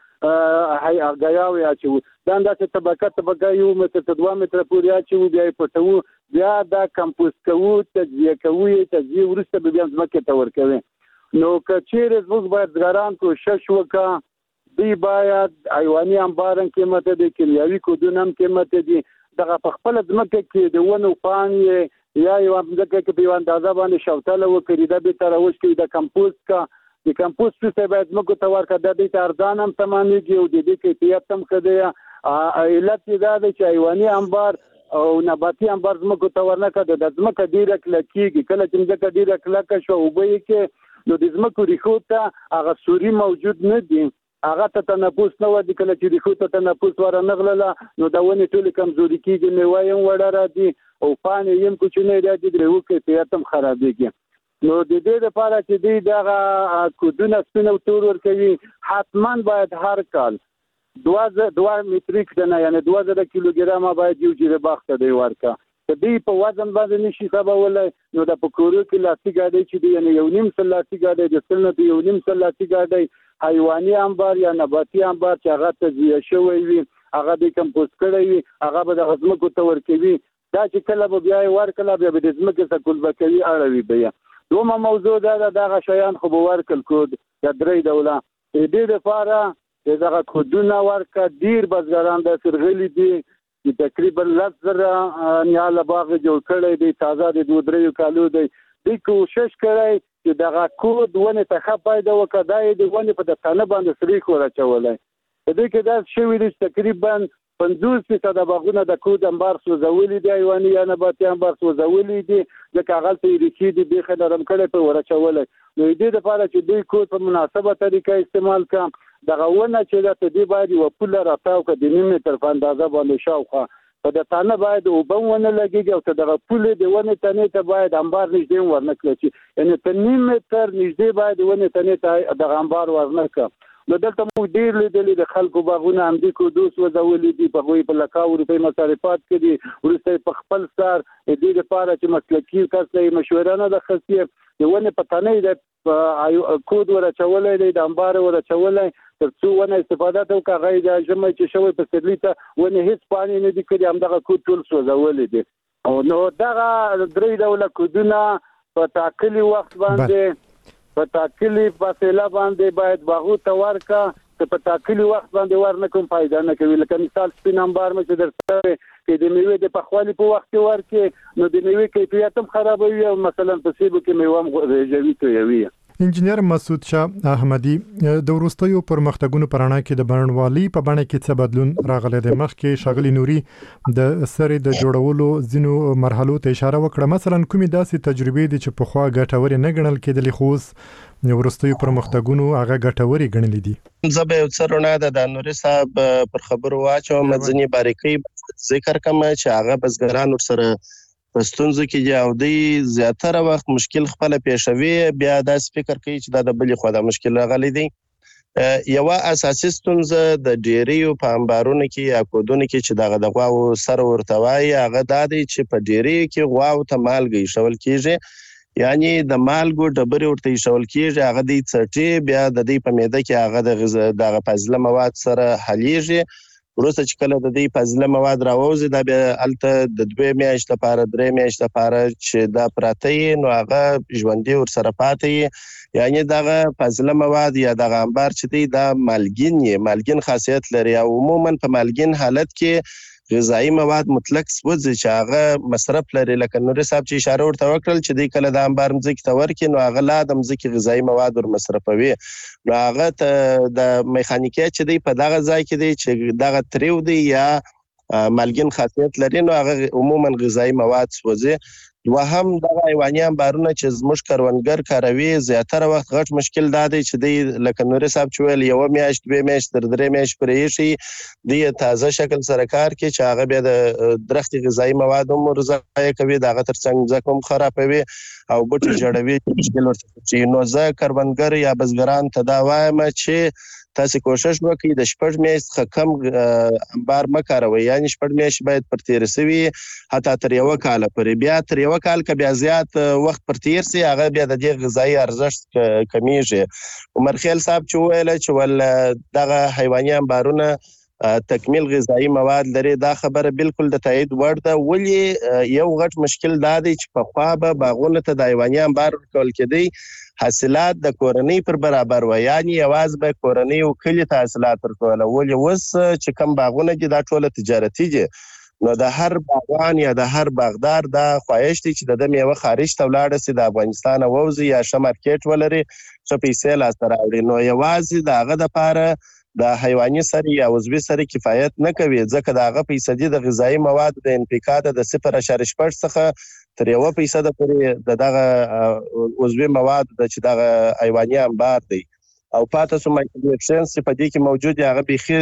ګیاوې اچوو دا همداسې طبقه طبقه یو متر تر دوه متره پورې اچوو بیا یې پټوو بیا دا کمپوست کوو تجزیه کوو یې تجزیې وروسته به بیا ځمکې ته ورکوي. نو که چیرې زموږ باید ځګران کوشش وکړه دوی باید حیواني انبار هم قیمته دي کیمیاوي کودونه هم قیمته دي. دغه په خپله ځمکه کې د ونو پاڼې یا یوه ځمکه کې په یوه اندازه باندې شوتله وکړي دا بېرته راوشکوي د کمپوست کا د کمپوست وروسته باید ځمکو ته ورکړه دا دوی ته ارزان هم تمامېږي او د دې کیفیت هم ښه دی. علت یې دا دی چې حیواني انبار او نباتي انبار ځمکو ته ورنکړه د ځمکه ډېره کلکېږي. کله چې ځمکه ډېره کلکه شوه اوبه یې کې نو د ځمکو ریښو ته هغه سوري موجود نه دي هغه ته تنفس نه ودي. کله چې ریښو ته تنفس ورنغلله نو د ونې ټولې کمزوري کېږي میوه یې هم وړه راځي او پاڼې یې هم کوچنۍ راځي د میوو کیفیت هم خرابېږي. نو د دې لپاره چې دوی دغه کودونه سپین او تور ورکوي حتما باید هر کال دوه دوه متریک دانه یعنی دوه زره کیلوګرامه باید یو جیره باغ ته دی ورکړه. د دې په وزن باندې نشي حسابولای نو د پکورو کې لاسي ګاډي چې دی یعنی یو نیم سل لاسي ګاډي د سل نه یو نیم سل لاسي ګاډي حیواني انبار یا نباتي انبار چې هغه تجزیه شوی وي هغه د کمپوست کړی وي هغه به د غزمکو ته ورکوي دا چې کله به بیا ورکله بیا به د ځمکې څخه کول بکوي اړوي بیا دومره موضوع دا دغه شیان خو به ورکل کود د درې ډوله دې لپاره دغه کودونه ورکا ډیر بزګران د سرغلي دي چې تقریبا لږ نیاله باغ جوړ کړی دی تازه د دوه درې کالو دی د کوشش کړی چې دغه کود ونه ته خپایده وکړای دی ونه په د تنه باندې سری خو راچولای دې کې دا شوی دی تقریبا پنځوس فیصد باغونه د کود انبار سوزولې دی ایواني یا نباتي انبار سوزولې دي د کاغذ ته ریشي دی به خلرم کړي په ورچولای نو دې لپاره چې دوی کود په مناسبه طریقه استعمال کړي دغه ونه چې د دې باید یو پول راتاو کړي د نیمه تر اندازه باندې شاوخه په د تانه باید او بونه لګیږي او دغه پول د ونه تنه ته باید انبار نږدې ورنکړي چې یعنی په نیمه تر نږدې باید ونه تنه ته د انبار ورنکړي نو دلته موږ ډیر لیدلې د خلکو باغونه هم دي کو دوس وځولې دي په غوي په لکاو روپې مصارفات کړي ورسته په خپل سر دې لپاره چې مسلکي کسې مشوره نه د خصيې یوونه په تنه د کود ورچولې د انبار ورچولې تر څو ونه استفاده تو کاغه د جمع چې شوی په سدلیته ونه هیڅ پانی نه دي کړی هم دغه کود ټول سوځولې دي او نو دغه درې ډول کودونه په تاکلي وخت باندې په تاکلي فاصله باندې باید باغو ته ورکا چې په تاکلي وخت باندې ورنکم فائدہ نه کوي لکه مثال سپین انبار مې چې درته کې د میوه د پخوالي په وخت کې ورکې نو د میوه کیفیت هم خرابوي او مثلا په سیبو کې میوه هم رژوي کوي انجنیر مسعود شاه احمدي د وروستیو پرمختګونو پرانا کې د بڼوالي په بڼه کې څه بدلون راغلی د مخ کې شغلي نوري د سری د جوړولو ځینو مرحلو ته اشاره وکړه مثلا کومې داسې تجربې دي چې په خوا ګټورې نه ګڼل کېدلې خو وروستیو پرمختګونو هغه ګټورې ګڼلې دي زه به څرونه د نوري صاحب پر خبرو واچو مزنی باریکي ذکر کوم چې هغه بزګران سره پستونځ کې او دی زیاتره وخت مشکل خپل پیښوي بیا د فکر کوي چې د بلې خو د مشکل راغلي دي یو اساسي ستونزه د ډیریو په انبارونو کې یا کودونو کې چې دغه د غواو سر ورتوي هغه د دې چې په ډیری کې غواو ته مالګي شول کیږي یعنی د مالګو ډبرې ورته شول کیږي هغه د چټي بیا د دې په معده کې هغه د غذا د فاضله مواد سره حلیږي ورسته چې کله د دې فاضله مواد راوځي دا بیا الته د دوه میاشتې لپاره درې میاشتې لپاره چې دا پراته نو هغه ژوندۍ ور سره پاتې یعنی دغه فاضله مواد یا دغه انبار چې دی دا مالګین یې مالګین خاصیت لري او عموما په مالګین حالت کې غذایی مواد مطلق سوځي چې هغه مصرف لري لکه نوري صاحب چې اشاره ورته وکړل چې دی کله د انبار مځکې ته ورکې نو هغه لا د مځکې غذایی مواد ور مصرفوي نو هغه د میخانیکي چې دی په دغه ځای کې دی چې دغه تریو دی یا مالګین خاصیت لري نو هغه عموما غذایی مواد سوځي وهم دغه ایواني انبارونه چې زموږ کروندګر کاروي زیاتره وخت غټ مشکل دا دی چې دی لکه نوري صاحب چې ویل یو میاشت دوه میاشت تر درې میاشت پرې شي دی تازه شکل سره کار کوي چې هغه بیا د درخت غذایی مواد هم ضایع کوي دغه ترڅنګ ځکه هم خرابوي او بوټي جوړوي مشکل ورته نو زه کروندګر یا بزګران ته دا وایم چې تاسو کوشش وکړئ د شپږ میاشت څخه کم انبار مکاروي یعنی شپږ میاشت باید پر تیر سوي حتی تر یو کال پورې بیا تر یو کال کې بیا زیات وخت پر تیر سي هغه بیا د دې غذایی ارزښت کمیږي عمر خیل صاحب چې ویل چې ول دغه حیواني انبارونه تکمیل غذایی مواد لري دا خبره بالکل د تایید وړ ده ولی یو غټ مشکل دا دی چې په خوا به باغونه ته د حیواني انبار کول کېدی حاصلات د کورنۍ پر برابر و یعنی یواز به کورنۍ او کلی ته حاصلات ورکول ولې وس چې کم باغونه دي دا ټول تجارتي دي نو د هر باغوان یا د هر باغدار دا خواهش دي چې د میوه خارج ته ولاړ شي د افغانستان ووزي یا ش مارکیټ ولري چې پیسې لاسته راوړي نو یواز دغه د پاره د حیواني سری یا عضوي سری کفایت نه کوي ځکه دغه پیسې د غذایی مواد د انفکاک د صفر اشاریه شپږ څخه تر یو پیسې پورې د دغه عضوي مواد د چې دغه حیواني انبار دی او پاتې سو مایکروبیشنز په دې کې موجود هغه بيخي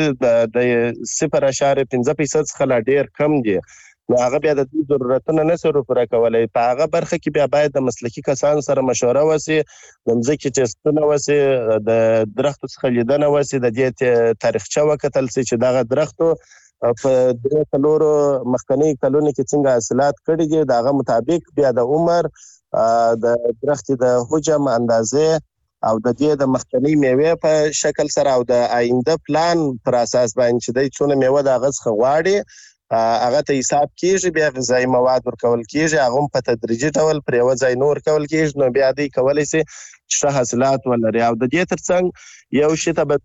د صفر اشاریه پنځه پیسې څخه لا ډیر کم دي نو هغه بیا د دې ضرورتونه نه سره پوره کولای په هغه برخه کې بیا باید د مسلکي کسانو سره مشوره وسی د مځکې ټیسټونه وسی د درختو څخه لیدنه وسی د دې تاریخچه وکتل چې دغه درختو په درې کلورو مخکنی کلونو کې څنګه حاصلات کړي دي دغه مطابق بیا د عمر د درخت د حجم اندازې او د دې د مخکنی میوه په شکل سره او د آینده پلان پر اساس باندې چې د څونه میوه د غز خغواړي هغه ته حساب کیږي بیا غذایی مواد ورکول کیږي هغه په تدریجي ډول پر یو ځای نور کول کیږي نو بیا دوی کولی شي چې حاصلات ولري او د دې ترڅنګ یو شی ته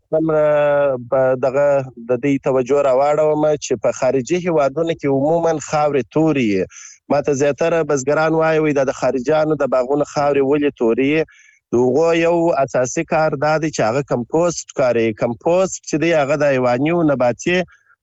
به دغه د دې توجه راواړوم چې په خارجي هیوادونو کې عموما خاورې توري ماته زیاتره بزګران وایي د خارجانو د باغونو خاورې ولې توري دغه یو اساسي کار دا دی چې هغه کمپوست کاري کمپوست چې دی هغه د حیواني او نباتي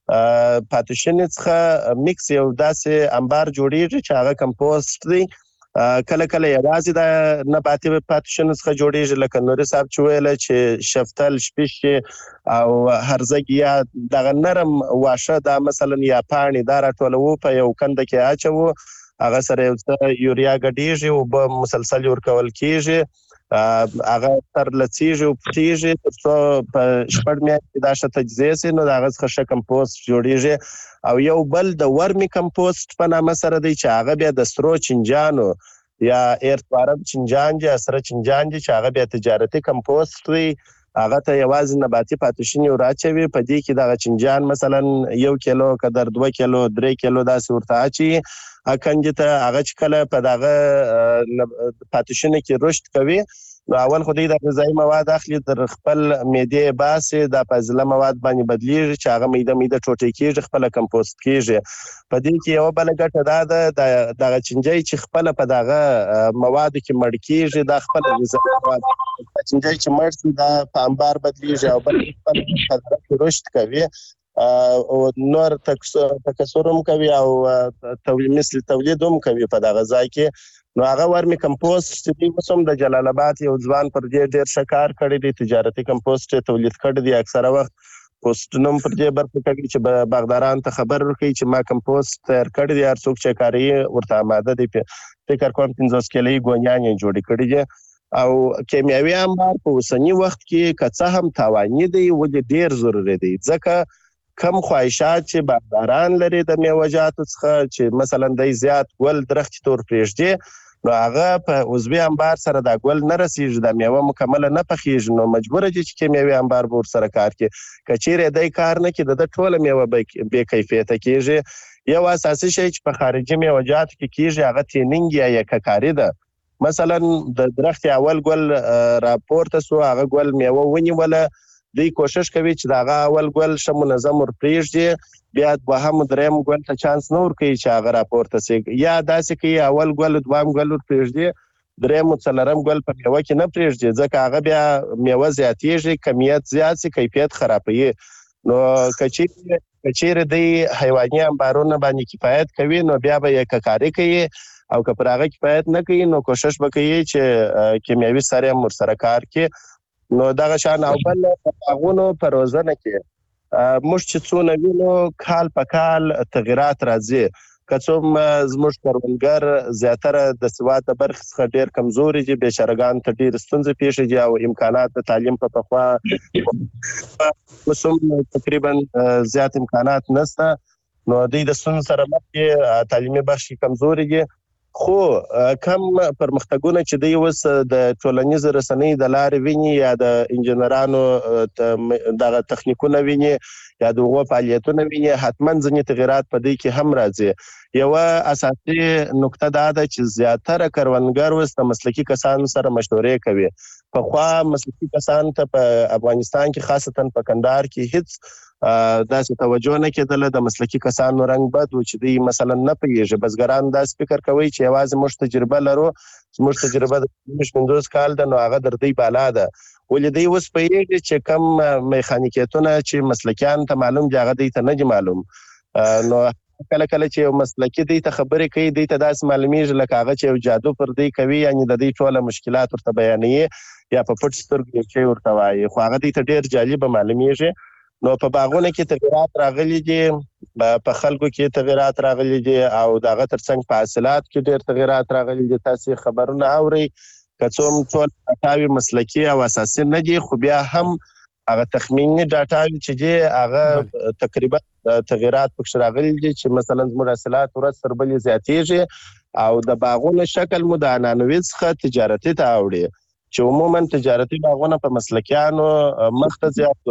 پاتوشن څخه میکس یو داسې انبار جوړیږي چې هغه کمپوست دی کله کله یوازې د نباتي پاتوشن څخه جوړیږي لکه نوري صاحب چې ویل چې شفتل شپیش او هرزګ یا دغه نرم واشه دا مثلا یا پاڼې دا راټولو په یو کنده کې اچو هغه سره یو یوریا ګډیږي او به مسلسل ورکول کیږي هغه تر لڅیږي او پټیږي ترڅو په شپږ میاشتې دا شته تجزیه سي نو دا هغه څخه کمپوست جوړیږي او یو بل د ورمی کمپوست په نامه سره دی چې هغه بیا د سترو چنجانو یا ایرتوارب چنجان یا سره چنجان چې هغه بیا تجارتي کمپوست دی هغه ته یوازې نباتي پاتوشن راچوي په دې کې د چنجان مثلا یو کیلو کدر دوه کیلو درې کیلو داسې ورته اچي اکنجه ته هغه چې کله په دغه پاتوشن کې رشد کوي نو اول خو د غذایی مواد اخلي در خپل معده باسي د فاضله مواد باندې بدلیږي چې هغه میده میده ټوټې کیږي خپل کمپوست کیږي په دې کې یو بل ګټه دا ده د چنجي چې خپل په دغه مواد کې مړ کیږي د خپل غذایی مواد چنجي چې مړ دا په انبار بدلیږي او بل خپل په دغه رشد کوي او نور تکثرم کوي او تولید مثل تولیدوم کوي په دغه ځای کې نو هغه ورمي کمپوست چې کوم د جلال آباد یو ځوان پر دې ډیر شکار کړی دی تجارتي کمپوست تولید کړی دی اکثره وخت پوسټنوم پر دې برخه کوي چې باغداران ته خبر ورکړي چې ما کمپوست تیار کړی دی هر څوک چې کاری ورته آماده دی فکر کوم پنځوس کیلې ګونیانې جوړې کړې دي او کیمیاوي انبار په اوسنی وخت کې کڅه هم تاواني دی ولې ډیر ضروري دی ځکه کم خواهشات چې باغداران لري د میوه‌جاتو څخه چې مثلا د زیات ګل درخت تور پرېږدي نو هغه په عضوي انبار سره د ګل نه رسیږي د میوه مکمل نه پخیږي نو مجبور دي چې کیمیاوي انبار ور سره کار کوي کچېره دای کار نه کوي د ټوله میوه به کیفیت کیږي یو اساسي شی چې په خارجي میوه‌جات کې کیږي هغه تیننګ یا یککاری ده مثلا د درخت اول ګل راپورته سو هغه ګل میوه ونیوله دی کوشش کوي چې دا اول ګل ش منظم ور پریږدي بیا دوهم دریم ګل ته چانس نور کوي چې هغه راپورته سي یا داسې کوي اول ګل دوام ګل ور پریږدي دریم څلورم ګل په میوه کې نه پریږدي ځکه هغه بیا میوه زیاتېږي کمیت زیات سي کیفیت خرابوي نو کچې کچېره دی حیواني انبارونه باندې کفایت کوي نو بیا به یې ککاري کوي او که پر هغه کفایت نه کوي نو کوشش وکړي چې کیمیاوي سره مر سره کار کوي نو دغه شان او بل هغونو په روزنه کې موږ چې څونه وینو کال په کال تغیرات راځي که څوم زموږ کروندګر زیاتره د سواد د برخې څخه ډېر کمزوري دي بېچارهګان ته ډېر ستونزې پیښې دي او امکانات د تعلیم په پخوا اوس هم تقریبا زیات امکانات نشته نو دوی د ستونزو سره مخ دي تعلیمي بخش کې کمزوري دي خو کم پرمختګونه چې دی اوس د ټولنیز رسنۍ د لارې ویني یا د انجنیرانو دغه تخنیکونه ویني یا دغه فعالیتونه ویني حتما ځینې تغیرات په دې کې هم راځي یو اساسي نقطه دا ده چې زیاتره کروندګر اوس د مسلکي کسانو سره مشورې کوي په خوا مسلکي کسان ته په افغانستان کې خاصتا په کندهار کې هیڅ داسې توجه نه کېدله د مسلکي کسانو رنګ بد و چې دوی مثلا نه پوهېږي بزګران داسې فکر کوي چې یوازې موږ تجربه لرو زموږ تجربه د پنځوس کال ده نو هغه در دوی بالا ده ولې دوی اوس پوهېږي چې کم میخانیکیتونه چې مسلکیان ته معلوم دي هغه دوی ته نه دي معلوم نو کله کله چې یو مسلکي دوی ته خبرې کوي دوی ته داسې معلومیږي لکه هغه چې یو جادو پر دوی کوي یعنې د دوی ټوله مشکلات ورته بیانوي یا په پټ سترګو یو شی ورته وایي خو هغه دوی ته ډېر جالبه معلومیږي نو په باغونو کې تغیرات راغلي دي په خلکو کې تغیرات راغلي دي او دغه ترڅنګ په حاصلات کې ډېر تغیرات راغلي دي تاسو خبرونه اورئ که څوم ټول تاوی مسلکي او اساسي نه دي خو بیا هم هغه تخمینی ډاټا چې دی هغه تقریبا تغیرات پکې راغلي دي چې مثلا زموږ حاصلات ورځ تر بلې زیاتېږي او د باغونو شکل مو د عنعنوي څخه تجارتي ته اوړي چې عموما تجارتي باغونه په مسلکیانو مخ ته زیات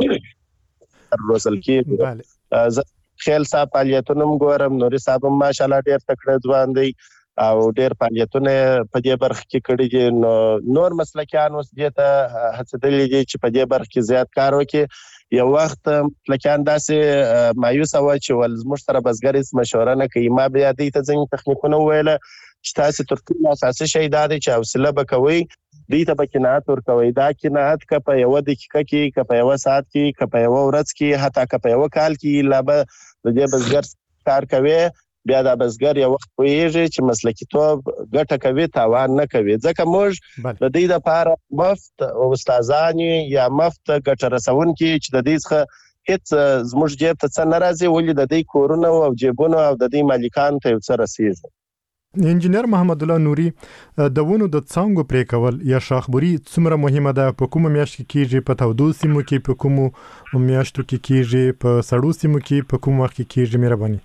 روزل کېږي. زه خیل صاحب فعالیتونه هم ګورم، نوري صاحب هم ماشاءالله ډېر تکړه ځوان دی او ډېر فعالیتونه په دې برخه کې کړي دي. نو نور مسلکیان اوس دې ته هڅېدلي دي چې په دې برخه کې زیات کار وکړي. یو وخت مسلکیان داسې مایوسه وه چې ول زموږ سره بزګر هېڅ مشوره نه کوي. ما بیا دوی ته ځینې تخنیکونه وویله چې تاسې تر ټولو اساسي شی دا دی چې حوصله به کوئ، دوی ته به قناعت ورکوئ. دا قناعت که په یوه دقیقه کې، که په یوه ساعت کې، که په یوه ورځ کې، حتی که په یوه کال کې، لا به د دې بزګر کار کوي. بیا دا بزګر یو وخت پوهیږي چې مسلکیتوب ګټه کوي، تاوان نه کوي. ځکه موږ د دې لپاره مفت استادان یا مفت ګټه رسونکي چې د دې څخه هیڅ زموږ جیب ته څه نه راځي، ولې د دې کورونه او جیبونه او د دې مالکانو ته یو څه رسیږي. انجینر محمد الله نوري، د ونو د څانګو پرې کول یا شاخبري څومره مهمه ده؟ په کومو میاشتو کې کیږي؟ په تودو سیمو کې په کومو میاشتو کې کیږي؟ په سړو سیمو کې په کوم وخت کې کیږي؟ مهرباني.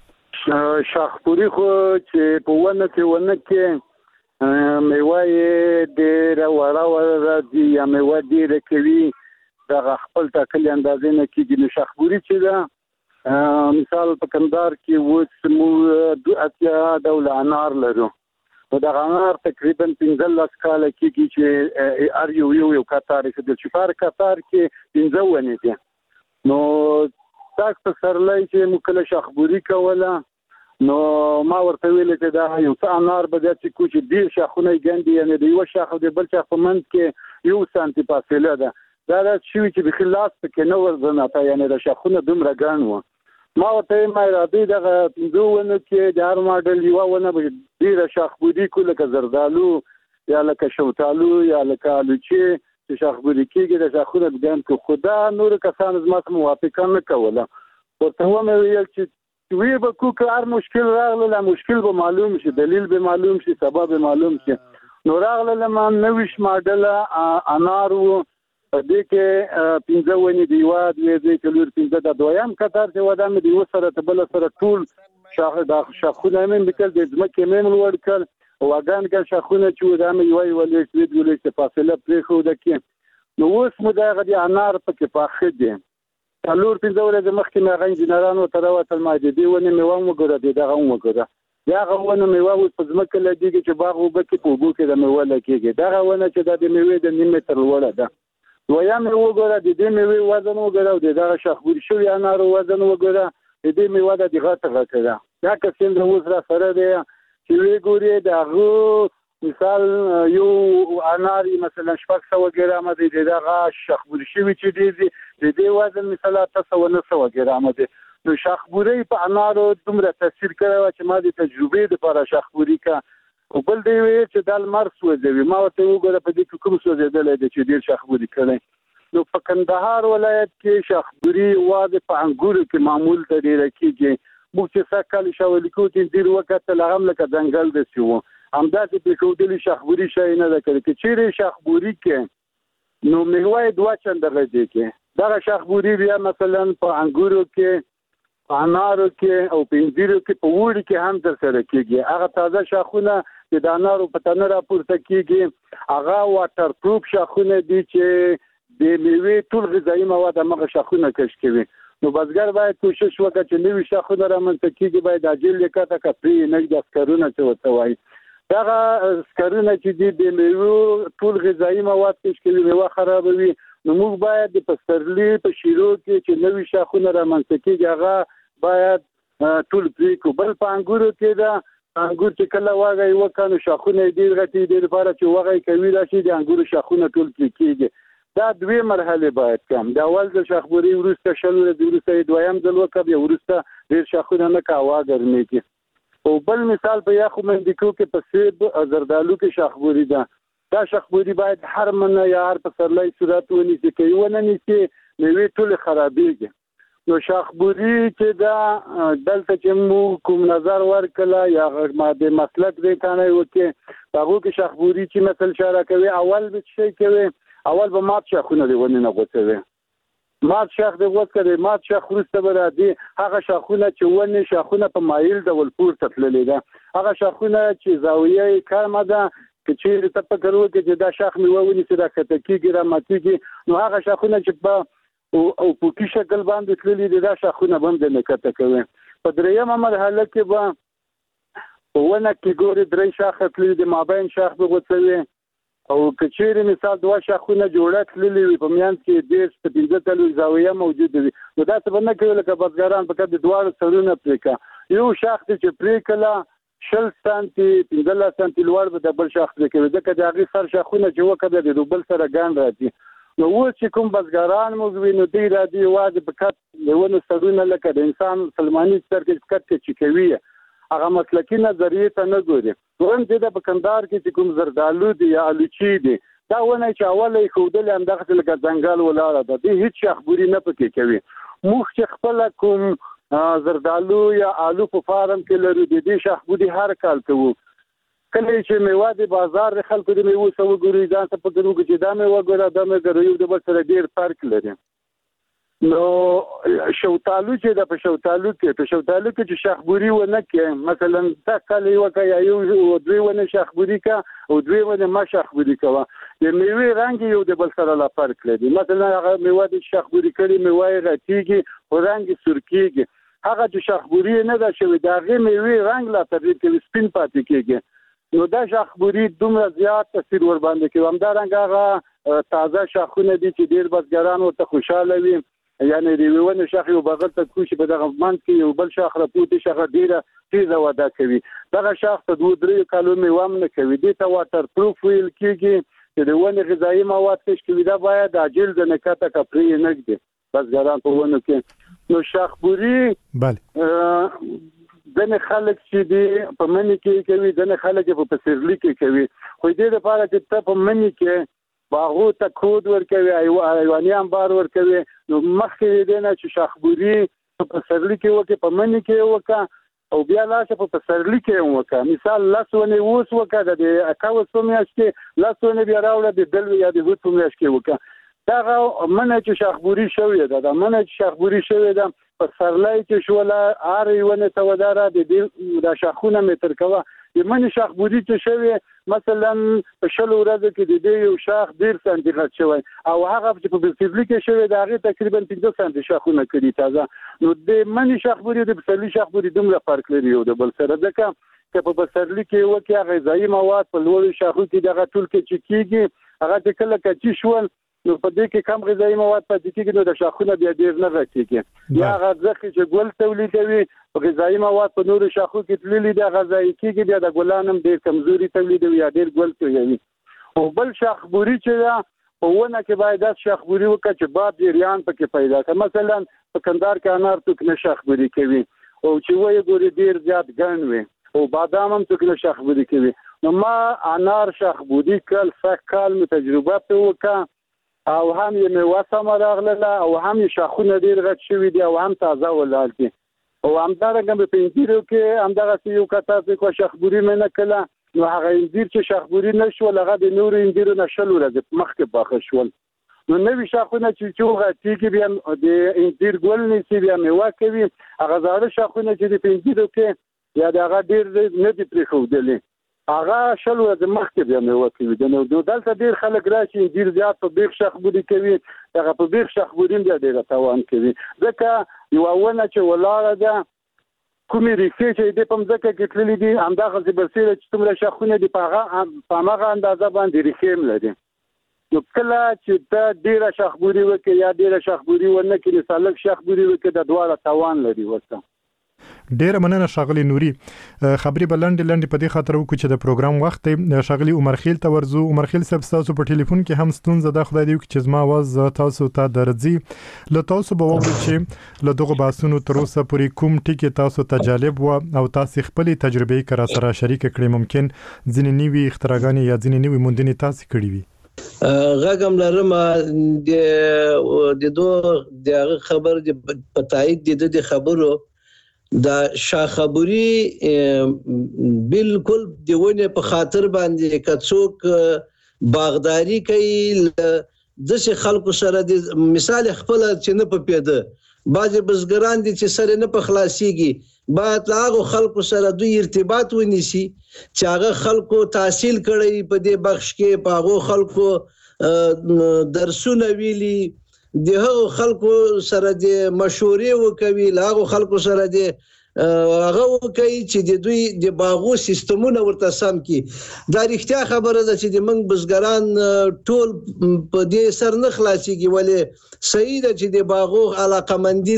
شاخبري خو چې په ونه کې ونه کې میوه یې ډېره وړه وړه راځي یا میوه ډېره کوي، دغه خپل ټاکلې اندازې نه کېږي. نو شاخبري چې ده مثال په کندهار کې اوس موږ دوه اتیا ډوله انار لرو. نو دغه انار تقریبا پنځلس کاله کېږي چې هر یو یو یو کتار ایښودل شي. په هر کتار کې پنځه ونې دي. نو تاسو په سرلی چې موږ کله شاخبري کوله، نو ما ورته ویل چې دا یو څه انار به داسې کوو چې ډېر شاخونه یې ګڼ دي، یعنې د یوه شاخ او د بل شاخ په منځ کې یو سانتي فاصله ده. دا داسې شوي چې بیخي لاس پکې نه ورځناته، یعنې د شاخونه دومره ګڼ وو. ما ورته ویل ما ارادې دغه پنځو ونو کې د هر ماډل یوه ونه به ډېره شاخبري کړو، لکه زردالو یا لکه شوتالو یا لکه الوچې چې شاخبري کېږي، د شاخونه ګڼ کړو. خو دا نورو کسانو زما سره موافقه نه کوله. ورته ومې ویل چې وی به کو که هر مشکل راغله، مشکل به معلوم شي، دلیل به معلوم شي، سبب به معلوم شي. نو راغله ما نویش ماډله انار و، په دې کې پنځه ونې د یوه دوې درې څلور پنځه د دویم کتار چې و دا مې د یوه سره د بله سره ټول شاخونه مې لیکل، د ځمکې مې لوړ کړل، واګان ګڼ شاخونه چې و دا مې یوه یوه لیک دوې دوه لیک فاصله پرېښوده کې. نو اوس مو د هغه د انار پکې پاخه دي. څلور پنځه ورځې مخکې مې هغه انجینران ورته راوتل، ما د دې ونې میوه هم وګوره، د دغه هم وګوره. د هغه ونه میوه اوس په ځمکه لګېږي چې باغ اوبه کې په اوبو کې د میوه لګېږي. دغه ونه چې دا د میوې د نیم متر لوړه ده. دویم یې وګوره، د دې میوې وزن وګوره او د دغه شاخبري شوي انارو وزن وګوره، د دې میوه د دې غټه غټه ده. دا کسین د اوس را سره دی چې ویې ګورې د هغه مثال یو انار مثلا شپږ سوه ګرامه دی، د دغه شاخبري شوي چې دی دی د دې وزن مثلا اته سوه نه سوه ګرامه دی. نو شاخبري په انارو دومره تاثیر کړی وه چې ما د تجربې دپاره شاخبري که. او بل دی ویل چې دا لمر سوځوي. ما ورته وګوره په دې کې کوم سوځېدلی دی چې ډېر شاخبري کړی. نو په کندهار ولایت کې شاخبري یوازې په انګورو کې معمول ته ډېره کېږي. موږ چې سږ کال شاولي کوو چې ډېر وکتل، هغه هم لکه ځنګل داسې و، همداسې پرېښودلي شاخبري شی نه ده کړی. که چیرې شاخبري کې نو میوه یې دوه چنده غځېږي. دغه شاخبري بیا مثلا په انګورو کې، په انارو کې او په انځیرو کې، په وړي کې هم ترسره کېږي. هغه تازه شاخونه چې د انارو په تنه راپورته کېږي، هغه واټر پروف شاخونه دي چې د میوې ټول غذایي مواد همغه شاخونه کش کوي. نو بزګر باید کوشش وکړي چې نوي شاخونه رامنځته کېږي باید عاجل یې کته که پرې نږدې اسکرونه چې ورته وایي. دغه اسکرونه چې دي د میوې ټول غذایي مواد کش کوي، میوه خرابوي. نو موږ باید د پسرلي په شیرو کې چې نوي شاخونه رامنځته کېږي هغه باید ټول پرې کړو. بل په انګورو کې ده، انګور چې کله وغی وکړو نو شاخونه یې ډېر غټي دي، لپاره چې وغی کوي راشي د انګورو شاخونه ټول پرې کېږي. دا دوی مرحله باید کم. د اول د شاخبري وروسته شل ورځې وروسته یې دویم ځل وکړ، بیا وروسته ډېر شاخونه نه که هوا ګرمېږي. او بل مثال په یخو منډیکو کې په سیب او زردالو کې شاخبري ده. دا شاخبري باید هر منه یا هر پسرلی صورت ونیسي، که یې ونه نیسي میوې ټولې خرابېږي. نو شاخبري چې دا دلته چې موږ کوم نظر ورکړله یا د مسلک دی کانه یې وکړې، په هغو کې شاخبري چې مثل اشاره کوي، اول به څه شی کوي؟ اول به مات شاخونه د ونې نه غوڅوي. مات شاخ د وڅ کړي مات شاخ ورسته به راځي هغه شاخونه چې ونې شاخونه په مایل ډول پورته تللي ده هغه شاخونه چې زاویه یې کمه ده که چیرې ته فکر وکړې چې دا شاخ مې ونیسي راښکته کېږي راماتېږي نو هغه شاخونه چې په او پوکي شکل باندې تللي دي دا شاخونه به هم د نکته کوي په درېیمه مرحله کې به په ونه کې ګوري درې شاخه تللي دي مابین شاخ به غوڅوي او که چیرې مثال دوه شاخونه جوړه تللي وي په میانځ کې دېرش په پنځه څلوېښت زاویه موجوده وي نو داسې به نه کوي لکه بزګران په کار د دواړو سرونه پرې کړه یو شاخ دی چې پرې کړله شل سانتي پنځلس سانتي لوړ به د بل شاخ پرې کوي ځکه د هغې سر شاخونه چې وکړه د بل سره ګڼ راځي نو اوس چې کوم بزګران موږ وینو دوی راځي یوازې په کټ د ونو سرونه لکه د انسان سلماني سر کې کټ کې چې کوي هغه مسلکي نظریې ته نه ګوري دویم چې د په کندهار کې چې کوم زردالو دي یا الوچي دي دا ونه چې اوله یې ښودلې همدغسې لکه ځنګل ولاړه ده دوی هېڅ شاخبوري نه پکې کوي موږ چې خپله کوم زردالو یا آلو په فارم کې لرو د دې شاخبوري هر کال کوو کله چې میوه د بازار د خلکو د میوو څه وګوري ځان ته فکر وکړي چې دا میوه ګوره دا میوه یو د بل سره ډېر فرق لري نو شوتالو چې د په شوتالو کې په شوتالو کې چې شاخبوري ونه کې مثلا تا کله یو کا یو دوی ونه شاخبوري کا او دوی ونه ما شاخبوري کوه د میوه رنگ یو د بل سره لا فرق لري مثلا هغه میوه د شاخبوري کړي میوه غټيږي او رنگ سرکیږي هغه چې شاخبوري نه ده شوی دا غي میوه رنگ لا تغیر کوي سپین پاتې کېږي نو دا شاخبوري دومره زیات تاثیر ور باندې کوي همدارنګه هغه تازه شاخونه دي چې ډېر بزګران ورته خوشاله وي یعنی د ونه شاخ یو بغل ته کوشي په دغه منځ کې یو بل شاخ راپوتي شاخ ډېره تیزه وده کوي دغه شاخ ته دوه درې کالو میوه هم نه کوي دې ته واټر پروف ویل کېږي چې د ونې غذایي مواد تش کوي دا باید عاجل د نکته کپري نه ږدي بزګران په ونو کې نو شاخبوري بله ځنې خلک چې دي په مني کې کوي ځنې خلک په پسرلي کې کوي خو دې لپاره چې ته په مني کې باغو ته کود ورکوي حیواني انبار ورکوي نو مخکې دې نه چې شاخبوري په پسرلي کې وکړي په مني کې وکړه او بیا لاشه په پسرلي کې وکړه مثال لس ونې اوس وکړه د اکاوس په میاشت کې لس ونې بیا راوړه د دلو یا د هوت په میاشت کې وکړه دغه منه چې شاخبوري شوې ده دا منه چې شاخبوري شوې ده په سرلای چې شوله هرې ونې ته وداره د دې دا شاخونه متر کوه د منې شاخبوري چې شوې مثلا په شلو ورځو کې د دې یو شاخ ډېر سانتي غټ شوی او هغه چې په پسرلي کې شوی د هغې تقریبا پنځه سانتي شاخونه کړي تازه نو د منې شاخبوري د پسرلي شاخبوري دومره فرق لري یو د بل سره ځکه که په پسرلي کې وکړي غذایي مواد په لوړو شاخو کې دغه ټول کې چې کېږي هغه چې کله کچي شول نو په دې کې کم غذایي مواد پاتې کېږي نو د شاخونه بیا ډېر نه راکېږي یا هغه ځخې چې ګل تولیدوي په غذایي مواد په نورو شاخو کې تللي دي غذایي کېږي بیا د ګلان هم ډېر کمزوري تولیدوي یا ډېر ګل تویوي او بل شاخبوري چې ده په ونه کې باید داسې شاخبوري وکړه چې باد جریان پکې پیدا کړي مثلا په کندهار کې انار څوک نه شاخبوري کوي او چې وایي ګوري ډېر زیات ګڼ وي او بادام هم څوک نه شاخبوري کوي نو ما انار شاخبوري کړل سږ کال مې تجربه پرې وکړه او هم یې میوه سمه راغله او هم یې شاخونه ډېر غټ شوي دي او هم تازه ولاړ دي او همدارنګه مې په انځیرو کې همدغسې یو کتاب کې شاخبوري مې نه کړله نو هغه انځیر چې شاخبوري نه شول هغه د نورو انځیرو نه شل ورځې مخکې پاخه شول نو نوي شاخونه چې چې وغټېږي بیا د انځیر ګل نیسي بیا میوه کوي هغه زاړه شاخونه چې دي په انځیرو کې یا د هغه ډېر نه دي پرېښودلي هغه شل ورځې مخکې بیا میوه کوي نو دلته ډېر خلک راشي انځیر زیات په بیخ شاخبوري کوي هغه په بیخ شاخبوري بیا ډېره تاوان کوي ځکه یوه ونه چې ولاړه ده کومې ریښې چې دې په مځکه کې تللي دي همدغسې برسېره چې څومره شاخونه دي په هغه په همغه اندازه باندې ریښې هم لري نو کله چې ته ډېره شاخبوري وکړې یا ډېره شاخبوري ونه کړې مثال لږ شاخبوري وکړې د دواړه تاوان لري ورته ډیره مننه ښاغلي نوري خبرې به لنډې لنډې په دې خاطر وکړو چې د پروګرام وخت دی ښاغلي عمرخیل ته ورځو عمرخیل صاحب ستاسو په ټلیفون کې هم ستونزه ده خدای دې وکړي چې زما اواز تاسو ته درځي له تاسو به واورو چې له دغو بحثونو تر اوسه پورې کوم ټکي تاسو ته جالب وه او تاسې خپلې تجربې که راسره شریکه کړئ ممکن ځینې نوي اختراګانې یا ځینې نوي موندنې تاسې کړي وي غږم لرم د دوه د خبر په تایید د خبرو دا شاخبوري بالکل دیونه په خاطر باندې کڅوک باغداري کوي د څه خلکو سره د مثال خپل چې نه پپېده بعضې بزګران دي چې سره نه په خلاصيږي باید هغه خلکو سره دوی ارتباط ونیسي چې هغه خلکو تحصیل کړی په دې بخش کې په هغه خلکو درسونه ویلي د هغو خلکو سره د مشورې وکوي له هغو خلکو سره د هغه وکوي چې د دوی د باغو سیستمونه ورته سم کړي دا رښتیا خبره ده چې د موږ بزګران ټول په دې سر نه خلاصېږي ولې صحیح ده چې د باغو علاقمندي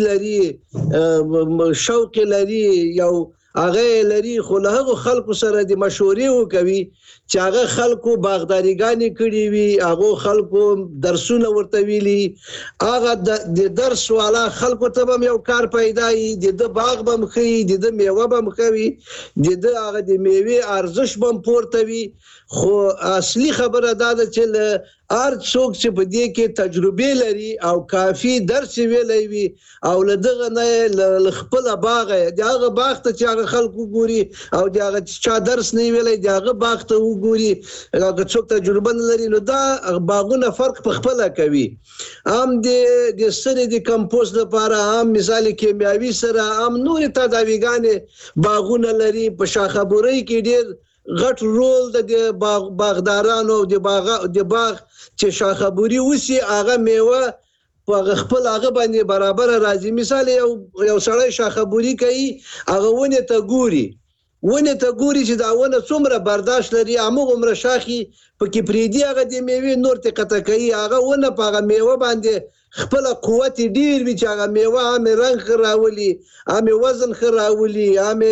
لري شوق لري یو هغه لري خو له هغو خلکو سره د مشورې وکوي چې هغه خلکو باغداریګانې کړي وي هغه خلکو درسونه ورته ویلي هغه د درس والا خلکو ته به یو کار پیدا وي د د باغ به مخوي د د میوه به مخوي د د هغه د میوې ارزش به پورته وي خو اصلي خبره دا ده چې هر څوک چې په دې کې تجربه لري او کافي درس ویلی وي او له دغه نه خپل باغ د هغه باغ ته چې هغه خلکو ګوري او د هغه چا درس نه ویلی د هغه باغ ته وګوري هغه څوک تجربه نه لري نو دا باغونه فرق په خپله کوي هم د د سرې د کمپوست لپاره هم مثال کیمیاوي سره هم نورې تداویګانې باغونه لري په شاخبورۍ کې ډېر غټ رول د باغ باغدارانو د باغ د باغ چې شاخبوري وسی هغه میوه په خپل هغه باندې برابر راځي مثال یو یو سړی شاخبوري کوي هغه ونه ته ګوري ونه ته ګوري چې دا ونه څومره برداشت لري هغه عمر شاخي پکې پریدي هغه د میوه نور ته قطع کوي هغه ونه په هغه میوه باندې خپل قوت ډیر وي چې هغه میوه هم رنگ خراولي هم وزن خراولي هم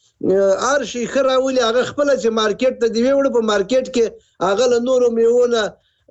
هر شي خراولي هغه خپل چې مارکیټ ته دی وړ په مارکیټ کې هغه له نورو میوونه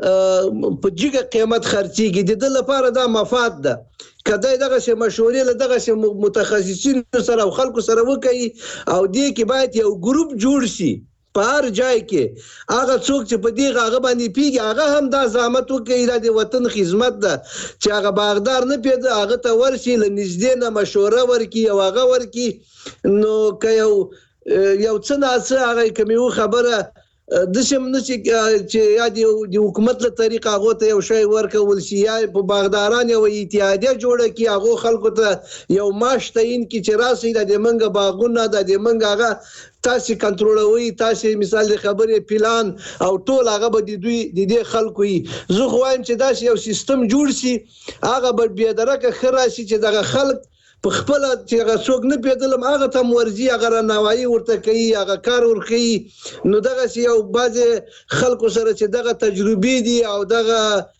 په جګه قیمت خرڅيږي د لپاره دا مفاد ده کله دغه شی مشورې له دغه شی متخصصین سره او خلکو سره وکړي او دې کې باید یو ګروپ جوړ شي په هر ځای کې هغه څوک چې په دې هغه باندې پیږي هغه هم دا زحمت وکړي د وطن خدمت ده چې هغه باغدار نه پیدا هغه ته ورشي له نږدې نه مشوره ورکي او هغه ورکي نو که یو یو څه نه څه هغه کومه خبره د سیم نشي چې یا د حکومت له طریقه هغه ته یو شی ورکول شي یا په باغداران یو اتحادیه جوړه کی هغه خلکو ته یو ماش تعین کی چې راسي د منګه باغونه د منګه هغه تاسو کنټرولوي تاسو مثال د خبرې پلان او ټول هغه به د دوی د دې خلکو زه خو وایم چې دا یو سیستم جوړ شي هغه به بیا درکه خراشي چې دغه خلک په خپل چې هغه څوک نه پیدلم هغه ته مرزي هغه نوایي ورته کوي هغه کار ورخي نو دغه یو باز خلکو سره چې دغه تجربه دي او دغه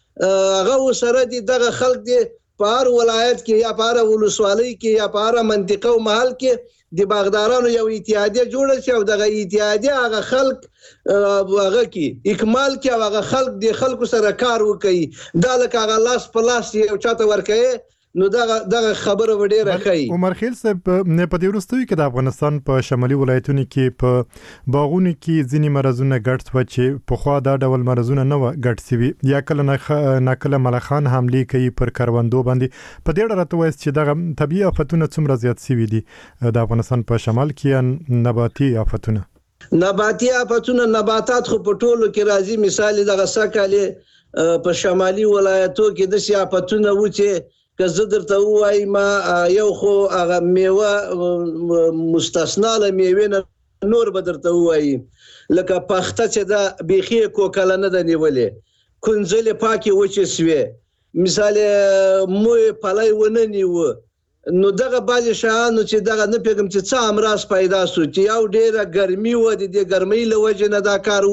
هغه سره دي دغه خلک دي په هر ولایت کې یا په هر ولسوالۍ کې یا په هر منطقه او محل کې د باغدارانو یو اتحادیه جوړه شي او دغه اتحادیه هغه خلک هغه کې اکمال کې هغه خلک د خلکو سره کار وکړي دا لکه هغه لاس په لاس یو چاته ورکړي نو دغه دغه خبره وړه راخی عمر خیل صاحب په دې وروستوي کې د افغانستان په شمالي ولایتونو کې په باغونو کې ځینی مرزونه ګډ و چې په خوا دا ډول مرزونه نه و ګډ سوي یا کله نه کله ملخان حمله کوي پر کروندو باندې په دې ډول راته وایي چې دغه طبيعي آفتونه څومره زیات سوي دي د افغانستان په شمال کې نباتي آفتونه نباتي آفتونه نباتات خو په ټولو کې راځي مثال دغه سکاله په شمالي ولایتو کې د آفتونه و چې که زه درته ووایم ما یو خو هغه میوه مستثنا له میوې نه نور به درته ووایم لکه پخته چې دا بیخي کوکله نه ده نیولې کنځلې پاکې وچې سوې مثال موی پلی ونه نیوه نو دغه بعضې شیانو چې دغه نه پوهېږم چې څه امراض پیدا سو چې یو ډېره ګرمي وه د دې ګرمۍ له وجې نه دا کار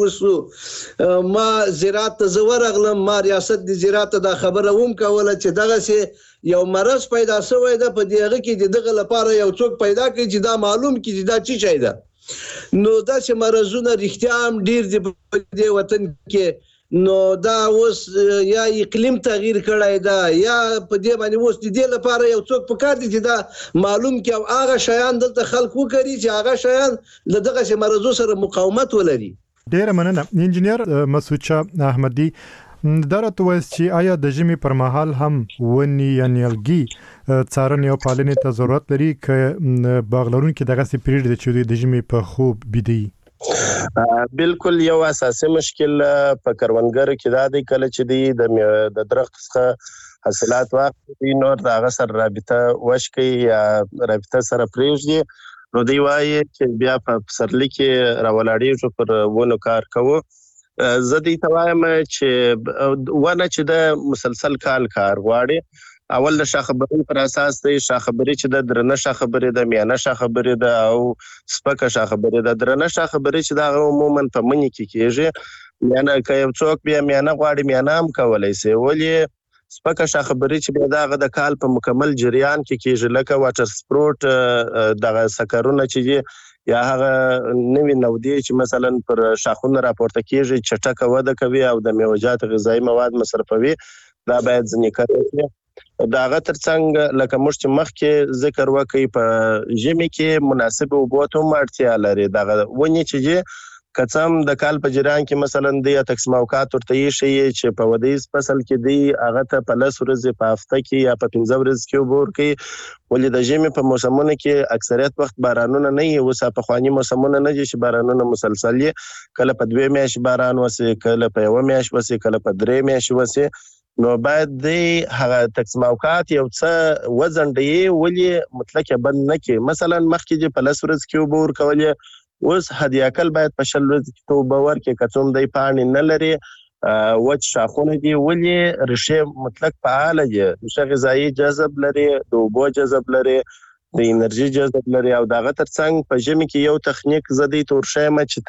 وسو ما زراعت ته زه ورغلم ما ریاست د زراعت ته دا خبره هم کوله چې دغسې یو مرض پیدا شوی ده په دې هغه کې د دغه لپاره یو څوک پیدا کړي چې دا معلوم کړي چې دا څه شی ده نو داسې مرضونه رښتیا هم ډېر دي په دې وطن کې نو دا اوس یا اقلیم تغییر کړی دا یا په دې باندې اوس د دې لپاره یو څوک پکار دي چې دا معلوم کړي او هغه شیان دلته خلک وکړي چې هغه شیان له دغسې مرضو سره مقاومت ولري. ډېره مننه انجینیر مسعود شاه احمدي. دا راته وایي چې آیا د ژمي پر مهال هم ونې یا نیالګي څارنې او پالنې ته ضرورت لري که باغ لرونکي دغسې پریږدي چې د ژمي په خوب بیده وي؟ بالکل یو اساسي مشکل په کروندګرو کې دا دی کله چې دی د درخت څخه حاصلات واخلي نور د هغه سره رابطه وشکي یا رابطه سره پرېږدي نو دی وایي چې بیا په پسرلي کې راولاړېږو پر ونو کار کوو. زه دې ته وایم چې ونه چې د مسلسل کال کار غواړي اول د شاخبري پر اساس دی شاخبري چې د درنه شاخبري د میانه شاخبري د او سپکه شاخبري د درنه شاخبري چې دا عموما په منی کې کېږي میانه که یو څوک بیا میانه غواړي میانه هم کولی سي ولې سپکه شاخبري چې بیا دغه د کال په مکمل جریان کې کېږي لکه واټر سپروټ دغه سکرونه چې یا هغه نوې نودې چې مثلا پر شاخونه راپورته کېږي چټکه وده کوي او د میوه‌جات غذایي مواد مصرفوي دا باید ځینې کړی دا هغه ترڅنګ لکه موږ چې مخکې ذکر وکړي په ژمي کې مناسب اوبو ته هم اړتیا لري دغه ونې چې کڅم د کال په جریان کې مثلا د تقسیم اوقات ورته یې چې په ودیز فصل کې دی هغه ته په لس ورځې په هفته کې یا په پنځه ورځې کې اوبه ورکوي ولې د ژمي په موسمونو کې اکثریت وخت بارانونه نه وي اوس پخواني موسمونه نه دي چې بارانونه مسلسل وي کله په دوه میاشتې باران وسي کله په یوه میاشت وسي کله په درې میاشتې وسي نو باید د هغه تقسیم اوقات یو څه وزن دی ولې مطلق بند نه کې مثلا مخکې چې په لس ورځې کې اوبه ورکولې اوس حداقل باید په شل ورځې کې اوبه ورکړي که څوم دی پاڼې نه لري وچ شاخونه دي ولې ریښې مطلق فعاله دي ریښه غذایي جذب لري د اوبو جذب لري د انرژي جذب لري او دغه ترڅنګ په ژمي کې یو تخنیک زدي تور شیم چې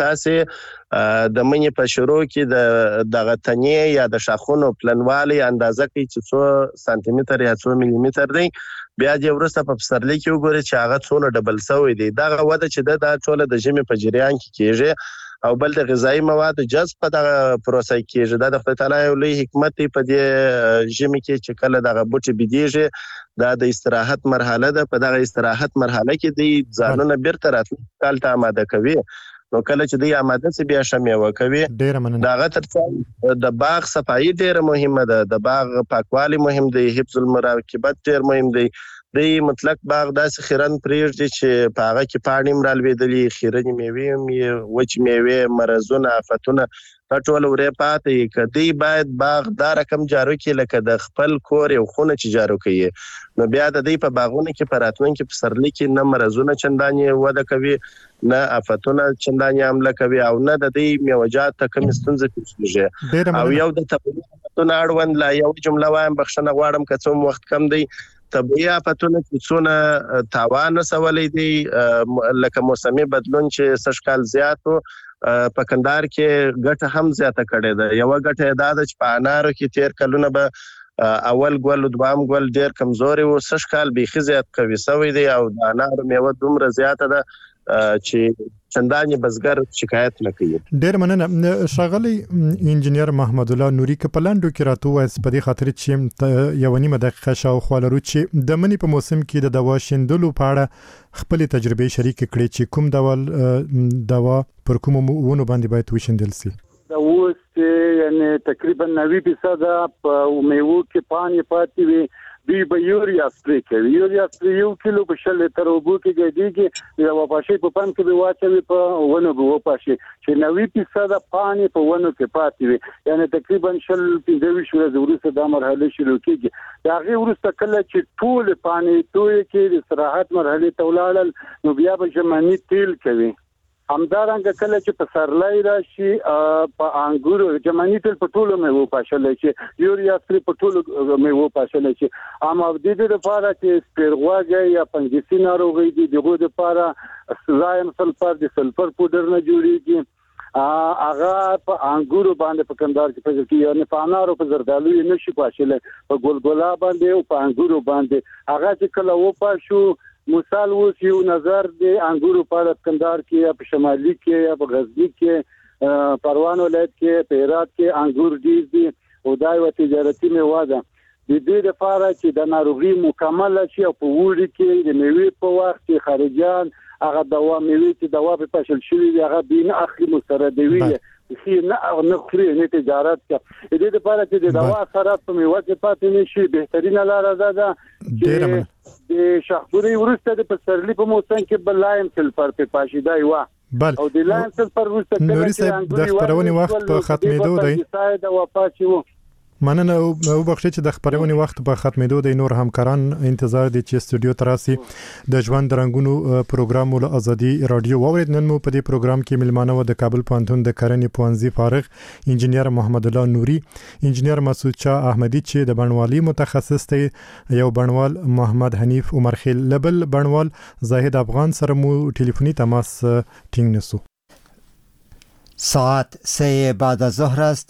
تاسې د منی په شروع کې د دغه تنې یا د شاخونو پلنوالي اندازه کوي چې څو سانتي متر یا څو ملي متر دی بیا د ورسته په پسرلي کې وګورئ چې هغه څونه ډبل شوی دی دغه وده چې د ټوله د ژمي په جریان کې کېږي او بل د غذایي مواد جذب په دغه پروسه کې کېږي دا د خدای تعالی یو لوی حکمت دی په دې ژمي کې چې کله دغه بوټي بيدیږي دا د استراحت مرحله ده په دغه استراحت مرحله کې دی ځانونه بیرته راتلونکي کال ته آماده کوي نو کله چې دی آماده سي بیا شمه وکوي دغه ترڅنګ د باغ صفایي ډیره مهمه ده د باغ پاکوالي مهم دی حفظ المراقبت ډیر مهم دی دی مطلق باغ داسې خیرن پرېږدي چې په هغه کې پاڼې هم رالوېدلي خیرنې میوې هم وچې میوې مرضونه آفتونه دا ټول ورې پاتې که دی باید باغ دا رقم جارو کړي لکه د خپل کور یو خونه چې جارو کوي نو بیا د دی په باغونو کې په راتلونکي پسرلي کې نه مرضونه چندانې وده کوي نه آفتونه چندانې حمله کوي او نه د دی میوه‌جات ته کومې ستونزې پېښېږي او یو د طبیعي آفتونو اړوند لا یو جمله وایم بخښنه غواړم که څوم وخت کم دی طبیعي آفتونه چې څونه تاوان رسولی دی لکه موسمي بدلون چې سږ کال زیات و په کندهار کې ګټه هم زیاته کړې ده یوه ګټه دا ده چې په انارو کې تیر کلونه به اول ګل دوام ګل ډیر کمزوري و سږ کال بیخي زیات قوي شوی دی او د انارو میوه دومره زیاته ده چې چندانې بزګر شکایت نه کوي. ډیر مننه ښاغلی انجینیر محمد الله نوري که په لاندو کې راته ووایاست په دې خاطر چې یوه نیمه دقیقه شاوخوا لرو چې د مني په موسم کې د دوا شیندلو په اړه خپلې تجربې شریکې کړې چې کوم ډول دوا پر کومو ونو باندې باید وشیندل سي. دا اوس یعنی تقریبا نوي فیصده په میوو کې پاڼې پاتې وي دوی به یوریا سپری کوي یوریا سپری یو کیلو په شل لیتر اوبو کې ګډېږي د وپاشي په پمپ کې به واچوي په ونو به وپاشي چې نوي فیصده پاڼې په ونو کې پاتې وي یعنی تقریبا شل پنځه ویشت ورځې وروسته دا مرحله شروع کېږي د هغې وروسته کله چې ټولې پاڼې تویې کې د استراحت مرحلې ته ولاړل نو بیا به ژمني تیل کوي همدارنګه کله چې پسرلی راشي په انګورو ژمني تیل په ټولو میوو پاشلی شي یوریا سپری په ټولو میوو پاشلی شي اما د دې لپاره چې سپیرغوږی یا فنګسي ناروغۍ دي د هغو دپاره سلایم سلفر د سلفر پوډر نه جوړیږي هغه په انګورو باندې په کندهار کې پېژل کېږي یعنې په انارو په زردالو یې نشي پاشلی په ګلګلا باندې او په انګورو باندې هغه چې کله وپاشو مثال اوس یو نظر د انګورو په کندهار کې یا په شمالي کې یا په غزني کې پروان ولایت کې په هرات کې انګور ډیر دي او دا یو تجارتي میوه ده د دې لپاره چې د ناروغي مکمل شي او په وړي کې د میوې په وخت کې خارجيان هغه دوا میوې چې دوا په پاشل شوی هغه بین اخري مستردوي شي نه نه خري نه تجارت کې د دې لپاره چې د دوا اثرات په میوه کې پاتې نشي بهترینه لار ده ده چې د شاخبري ورسته د پسرلی په موسم کې بلایم سلفر په پاشیدا یو بل او د لانس پر وسته نوري صاحب د خبرونې وخت په ختمېدو دی د واپاسیو مننه او بخښه چې د خبرونې وخت په ختمېدو دی. نور همکاران انتظار دي چې استودیو تراسي د ژوند رنگونو پروګرام ول ازادي رادیو واورید. نن مو په دې پروګرام کې ملمانه و د کابل پوهنتون د کرنې پوهنځي فارغ انجنیر محمد الله نوري، انجنیر مسعود شاه احمدي چې د بڼوالي متخصص دی، یو بڼوال محمد حنیف عمرخیل، لبل بڼوال زاهد افغان سره مو ټلیفوني تماس ټینګ نسو. ساعت سه بعد از ظهر است.